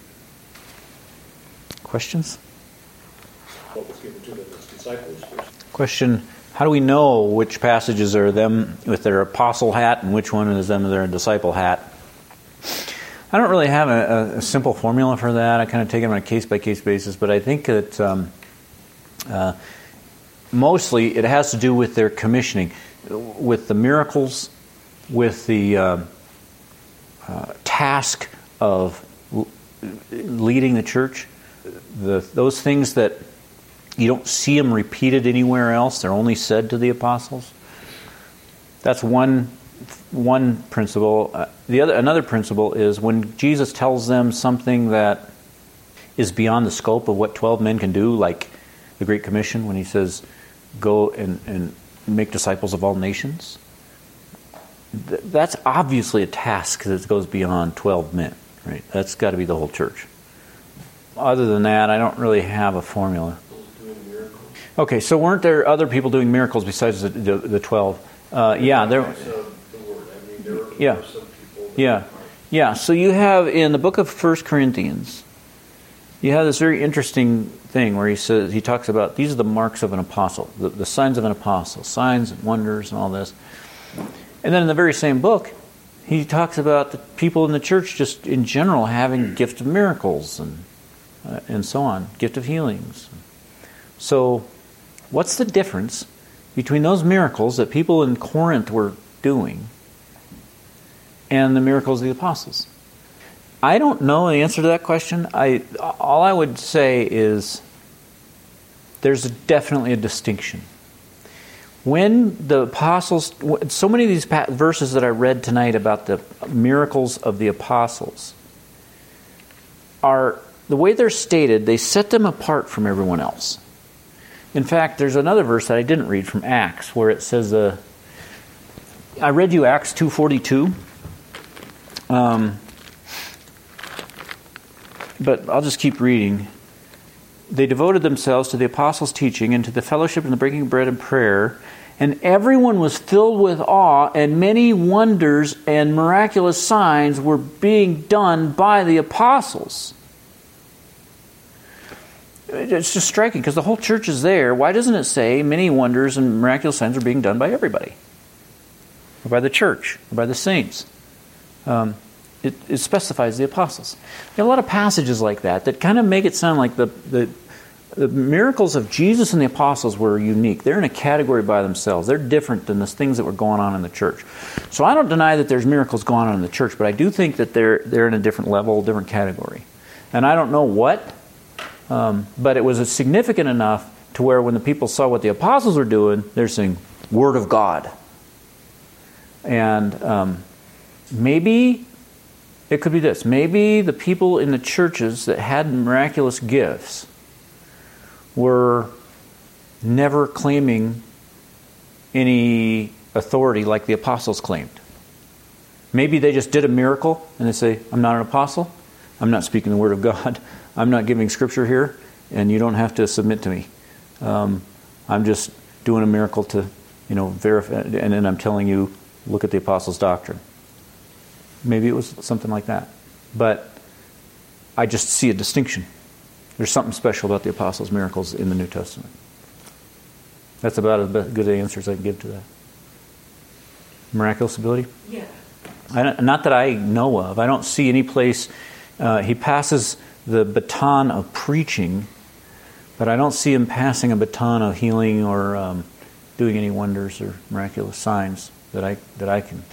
Questions? What was given to them as disciples? Question, how do we know which passages are them with their apostle hat and which one is them with their disciple hat? I don't really have a, a simple formula for that. I kind of take it on a case-by-case basis, but I think that um, uh, mostly it has to do with their commissioning, with the miracles, with the uh, uh, task of l- leading the church. The, those things that you don't see them repeated anywhere else, they're only said to the apostles. That's one one principle. Uh, the other another principle is when Jesus tells them something that is beyond the scope of what twelve men can do, like the Great Commission, when he says, "Go and, and make disciples of all nations." Th- that's obviously a task that goes beyond twelve men, right? That's got to be the whole church. Other than that, I don't really have a formula. Okay, so weren't there other people doing miracles besides the, the, the twelve? Uh, yeah, there. Of the word. I mean, there were Yeah. some people. that- Yeah, yeah. So you have in the book of First Corinthians, you have this very interesting thing where he says he talks about these are the marks of an apostle, the, the signs of an apostle, signs and wonders and all this. And then in the very same book, he talks about the people in the church just in general having gift of miracles and uh, and so on, gift of healings. So, what's the difference between those miracles that people in Corinth were doing and the miracles of the apostles? I don't know the answer to that question. I all I would say is there's definitely a distinction. When the apostles, so many of these verses that I read tonight about the miracles of the apostles are, the way they're stated, they set them apart from everyone else. In fact, there's another verse that I didn't read from Acts where it says, uh, I read you Acts two forty-two. Um, but I'll just keep reading. They devoted themselves to the apostles' teaching and to the fellowship and the breaking of bread and prayer, and everyone was filled with awe, and many wonders and miraculous signs were being done by the apostles. It's just striking because the whole church is there. Why doesn't it say many wonders and miraculous signs are being done by everybody? Or by the church, or by the saints? Um, it, it specifies the apostles. There are a lot of passages like that that kind of make it sound like the, the, the miracles of Jesus and the apostles were unique. They're in a category by themselves. They're different than the things that were going on in the church. So I don't deny that there's miracles going on in the church, but I do think that they're they're in a different level, different category. And I don't know what, um, but it was significant enough to where when the people saw what the apostles were doing, they're saying, Word of God. And um, maybe it could be this. Maybe the people in the churches that had miraculous gifts were never claiming any authority like the apostles claimed. Maybe they just did a miracle and they say, I'm not an apostle. I'm not speaking the Word of God. I'm not giving Scripture here, and you don't have to submit to me. Um, I'm just doing a miracle to, you know, verify, and then I'm telling you, look at the apostles' doctrine. Maybe it was something like that. But I just see a distinction. There's something special about the apostles' miracles in the New Testament. That's about as good answer as I can give to that. Miraculous ability? Yeah. I don't, not that I know of. I don't see any place. Uh, he passes the baton of preaching, but I don't see him passing a baton of healing or um, doing any wonders or miraculous signs that I that I can.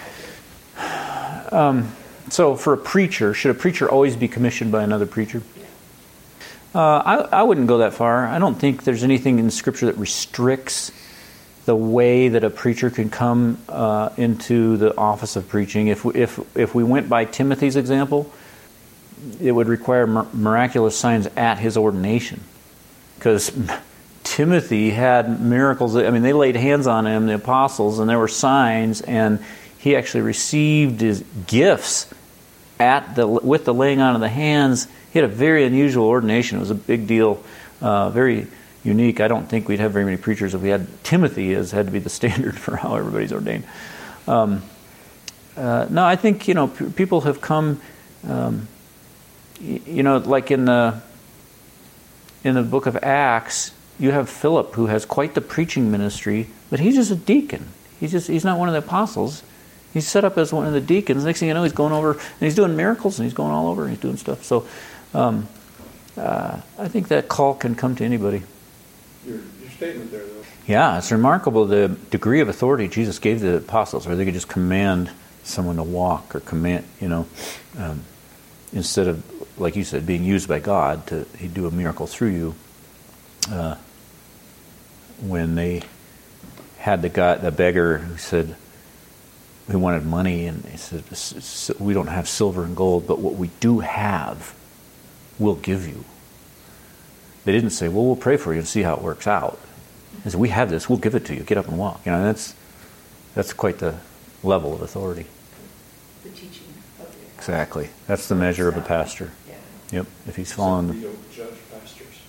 Um, so, for a preacher, should a preacher always be commissioned by another preacher? Uh, I, I wouldn't go that far. I don't think there's anything in Scripture that restricts the way that a preacher can come uh, into the office of preaching. If we, if if we went by Timothy's example, it would require mir- miraculous signs at his ordination, because Timothy had miracles. I mean, they laid hands on him, the apostles, and there were signs, and he actually received his gifts at the with the laying on of the hands. He had a very unusual ordination. It was a big deal, uh, very unique. I don't think we'd have very many preachers if we had Timothy as had to be the standard for how everybody's ordained. Um, uh, no, I think you know p- people have come. Um, y- you know, like in the in the book of Acts, you have Philip who has quite the preaching ministry, but he's just a deacon. He's just he's not one of the apostles. He's set up as one of the deacons. Next thing you know, he's going over and he's doing miracles and he's going all over and he's doing stuff. So, um, uh, I think that call can come to anybody. Your, your statement there, though. Yeah, it's remarkable the degree of authority Jesus gave the apostles, where they could just command someone to walk or command, you know, um, instead of, like you said, being used by God to He'd do a miracle through you. Uh, when they had the guy, the beggar who said, he wanted money, and he said, we don't have silver and gold, but what we do have, we'll give you. They didn't say, well, we'll pray for you and see how it works out. They said, we have this, we'll give it to you, get up and walk. You know, that's that's quite the level of authority. The teaching of it. Exactly. That's the measure of a pastor. Yeah. Yep, if he's following We the... don't judge pastors.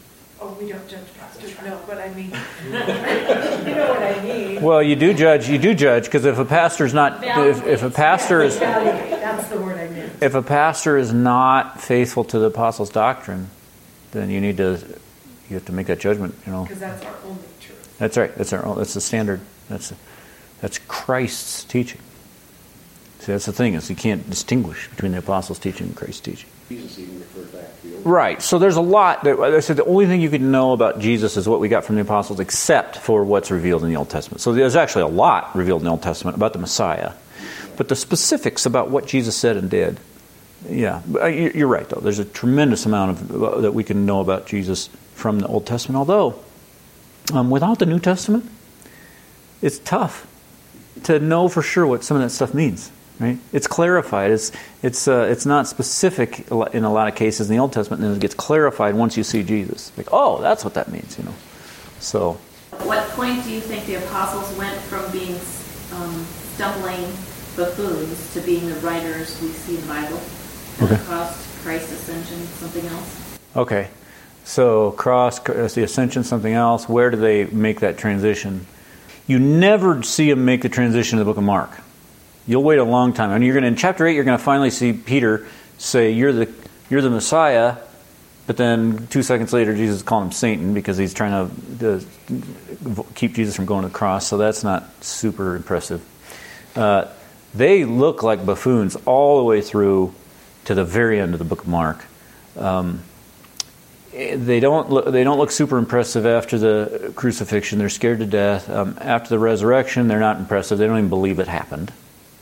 Oh, we don't judge pastors, no, but I mean, you know what I mean. Well, you do judge. You do judge because if a pastor's not, if, if a pastor is, Evaluate, that's the word I meant. if a pastor is not faithful to the apostles' doctrine, then you need to, you have to make that judgment. You know, Because that's our only truth. that's right. That's our. That's the standard. That's that's Christ's teaching. See, that's the thing is you can't distinguish between the apostles' teaching and Christ's teaching. Jesus even referred back to the old. Right. So there's a lot. That, I said the only thing you can know about Jesus is what we got from the apostles, except for what's revealed in the Old Testament. So there's actually a lot revealed in the Old Testament about the Messiah, but the specifics about what Jesus said and did. Yeah, you're right. Though there's a tremendous amount of that we can know about Jesus from the Old Testament. Although, um, without the New Testament, it's tough to know for sure what some of that stuff means. Right? It's clarified. It's it's uh, it's not specific in a lot of cases in the Old Testament, and then it gets clarified once you see Jesus. Like, oh, that's what that means, you know. So, at what point do you think the apostles went from being um, stumbling buffoons to being the writers we see in the Bible? Pentecost, okay. Christ's ascension, something else? Okay, so cross, the ascension, something else. Where do they make that transition? You never see them make the transition to the book of Mark. You'll wait a long time. I mean, you're going to, in chapter eight, you're going to finally see Peter say, "You're the you're the Messiah," but then two seconds later, Jesus is calling him Satan because he's trying to, to keep Jesus from going to the cross. So that's not super impressive. Uh, they look like buffoons all the way through to the very end of the book of Mark. Um, they don't look, they don't look super impressive after the crucifixion. They're scared to death. Um, after the resurrection, they're not impressive. They don't even believe it happened.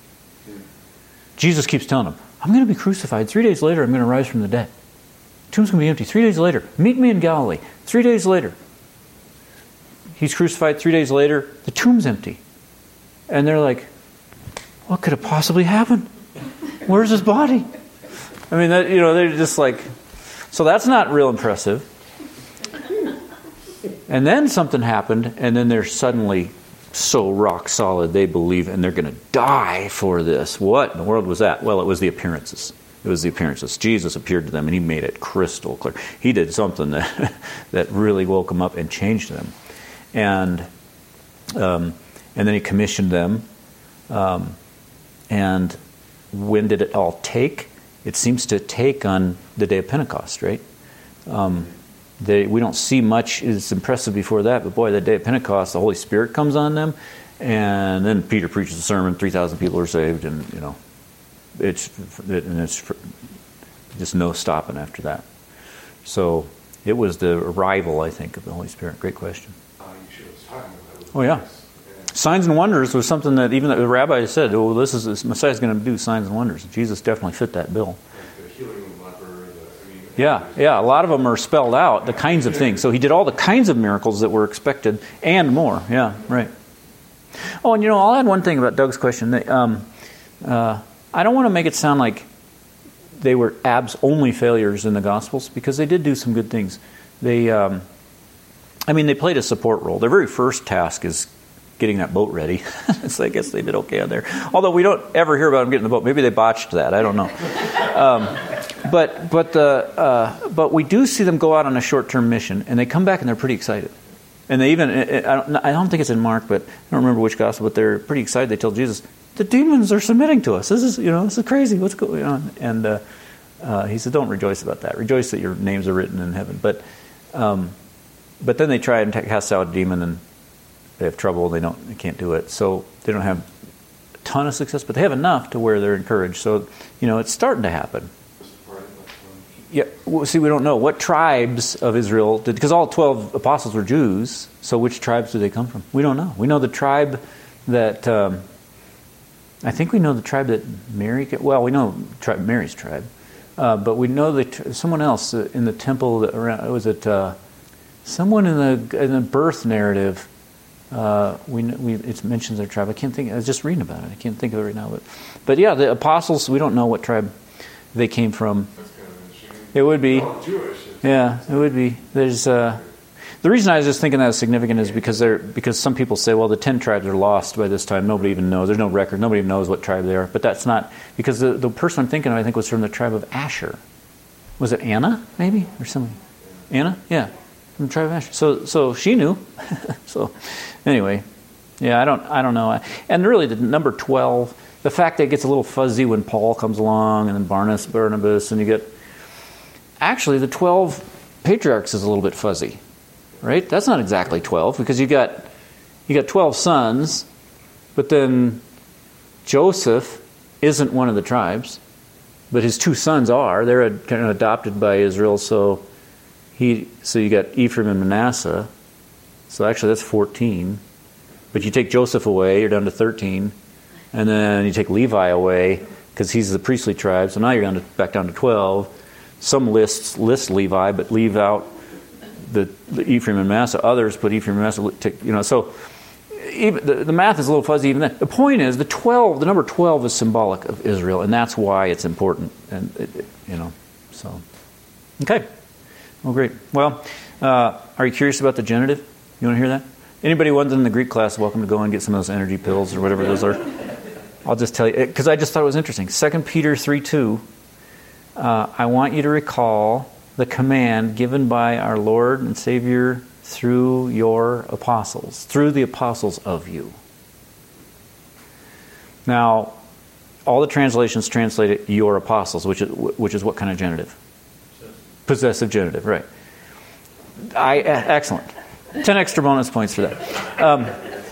Jesus keeps telling them, I'm going to be crucified. Three days later, I'm going to rise from the dead. The tomb's going to be empty. Three days later, meet me in Galilee. Three days later, he's crucified. Three days later, the tomb's empty. And they're like, what could have possibly happened? Where's his body? I mean, that, you know, they're just like, so that's not real impressive. And then something happened, and then they're suddenly so rock solid they believe, and they're going to die for this. What in the world was that? Well, it was the appearances. It was the appearances. Jesus appeared to them, and he made it crystal clear. He did something that that really woke them up and changed them. And um, and then he commissioned them. Um, and when did it all take? It seems to take on the day of Pentecost, right? Um, They, we don't see much is impressive before that, but boy, that day of Pentecost, the Holy Spirit comes on them, and then Peter preaches a sermon, three thousand people are saved, and you know, it's and it's just no stopping after that. So it was the arrival, I think, of the Holy Spirit. Great question. Uh, you should have talking about it. Oh yeah, signs and wonders was something that even the rabbi said, "Oh, this is this Messiah's going to do signs and wonders." Jesus definitely fit that bill. Like the healing of leper. The, I mean, Yeah, yeah. A lot of them are spelled out, the kinds of things. So he did all the kinds of miracles that were expected and more. Yeah, right. Oh, and you know, I'll add one thing about Doug's question. They, um, uh, I don't want to make it sound like they were abs only failures in the Gospels, because they did do some good things. They, um, I mean, they played a support role. Their very first task is getting that boat ready. So I guess they did okay on there. Although we don't ever hear about them getting the boat. Maybe they botched that. I don't know. Um, But but the uh, but we do see them go out on a short-term mission, and they come back and they're pretty excited. And they even I don't, I don't think it's in Mark, but I don't remember which gospel. But they're pretty excited. They tell Jesus, "The demons are submitting to us. This is you know this is crazy. What's going on?" And uh, uh, he said, "Don't rejoice about that. Rejoice that your names are written in heaven." But um, but then they try and cast out a demon, and they have trouble. They don't they can't do it. So they don't have a ton of success, but they have enough to where they're encouraged. So you know it's starting to happen. Yeah, well, see, we don't know what tribes of Israel did, because all twelve apostles were Jews. So, which tribes do they come from? We don't know. We know the tribe that um, I think we know the tribe that Mary. Well, we know tri- Mary's tribe, uh, but we know that someone else in the temple. That around, was it uh, someone in the in the birth narrative? Uh, we we it mentions their tribe. I can't think. I was just reading about it. I can't think of it right now. But but yeah, the apostles. We don't know what tribe they came from. It would be, yeah. It would be. There's uh, the reason I was just thinking that was significant is because they're because some people say, well, the ten tribes are lost by this time. Nobody even knows. There's no record. Nobody knows what tribe they are. But that's not because the the person I'm thinking of, I think, was from the tribe of Asher. Was it Anna, maybe, or something? Anna, yeah. from the tribe of Asher. So, so she knew. So, anyway, yeah, I don't, I don't know. And really, the number twelve, the fact that it gets a little fuzzy when Paul comes along, and then Barnabas, Barnabas, and you get. Actually, the twelve patriarchs is a little bit fuzzy, right? That's not exactly twelve because you got, you got twelve sons, but then Joseph isn't one of the tribes, but his two sons are. They're kind of adopted by Israel, so he, so you got Ephraim and Manasseh. So actually, that's fourteen. But you take Joseph away, you're down to thirteen, and then you take Levi away because he's the priestly tribe. So now you're down to, back down to twelve. Some lists list Levi, but leave out the, the Ephraim and Manasseh. Others put Ephraim and Manasseh. You know, so even the, the math is a little fuzzy even then. The point is, the twelve, the number twelve is symbolic of Israel, and that's why it's important. And it, it, you know, so okay, well, great. Well, uh, are you curious about the genitive? You want to hear that? Anybody who in the Greek class, welcome to go and get some of those energy pills or whatever those are. I'll just tell you because I just thought it was interesting. Second Peter three two. Uh, I want you to recall the command given by our Lord and Savior through your apostles, through the apostles of you. Now, all the translations translate it your apostles, which is, which is what kind of genitive? Possessive genitive, right. I excellent. Ten extra bonus points for that. Um,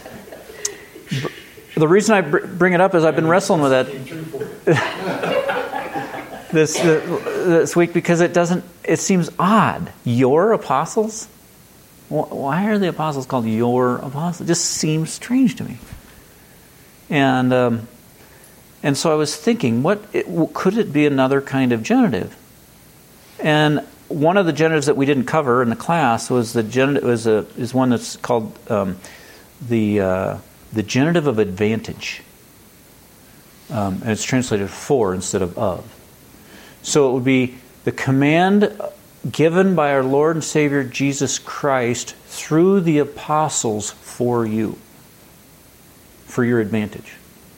the reason I br- bring it up is I've been wrestling with that this this week because it doesn't. It seems odd. Your apostles? Why are the apostles called your apostles? It just seems strange to me. And um, and so I was thinking, what it, could it be another kind of genitive? And one of the genitives that we didn't cover in the class was the genitive was a is one that's called um, the uh, the genitive of advantage, um, and it's translated for instead of of. So it would be the command given by our Lord and Savior Jesus Christ through the apostles for you, for your advantage.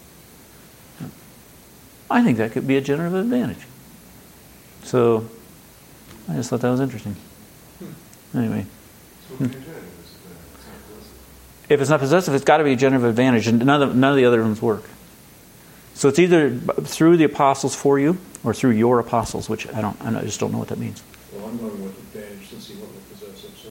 I think that could be a genitive of advantage. So I just thought that was interesting. Anyway. So what kind of genitive is it? It's not possessive. If it's not possessive, it's got to be a genitive of advantage, and none of, none of the other ones work. So it's either through the apostles for you or through your apostles, which I don't, I just don't know what that means. Well, I'm going with advantage since he went with possessive. So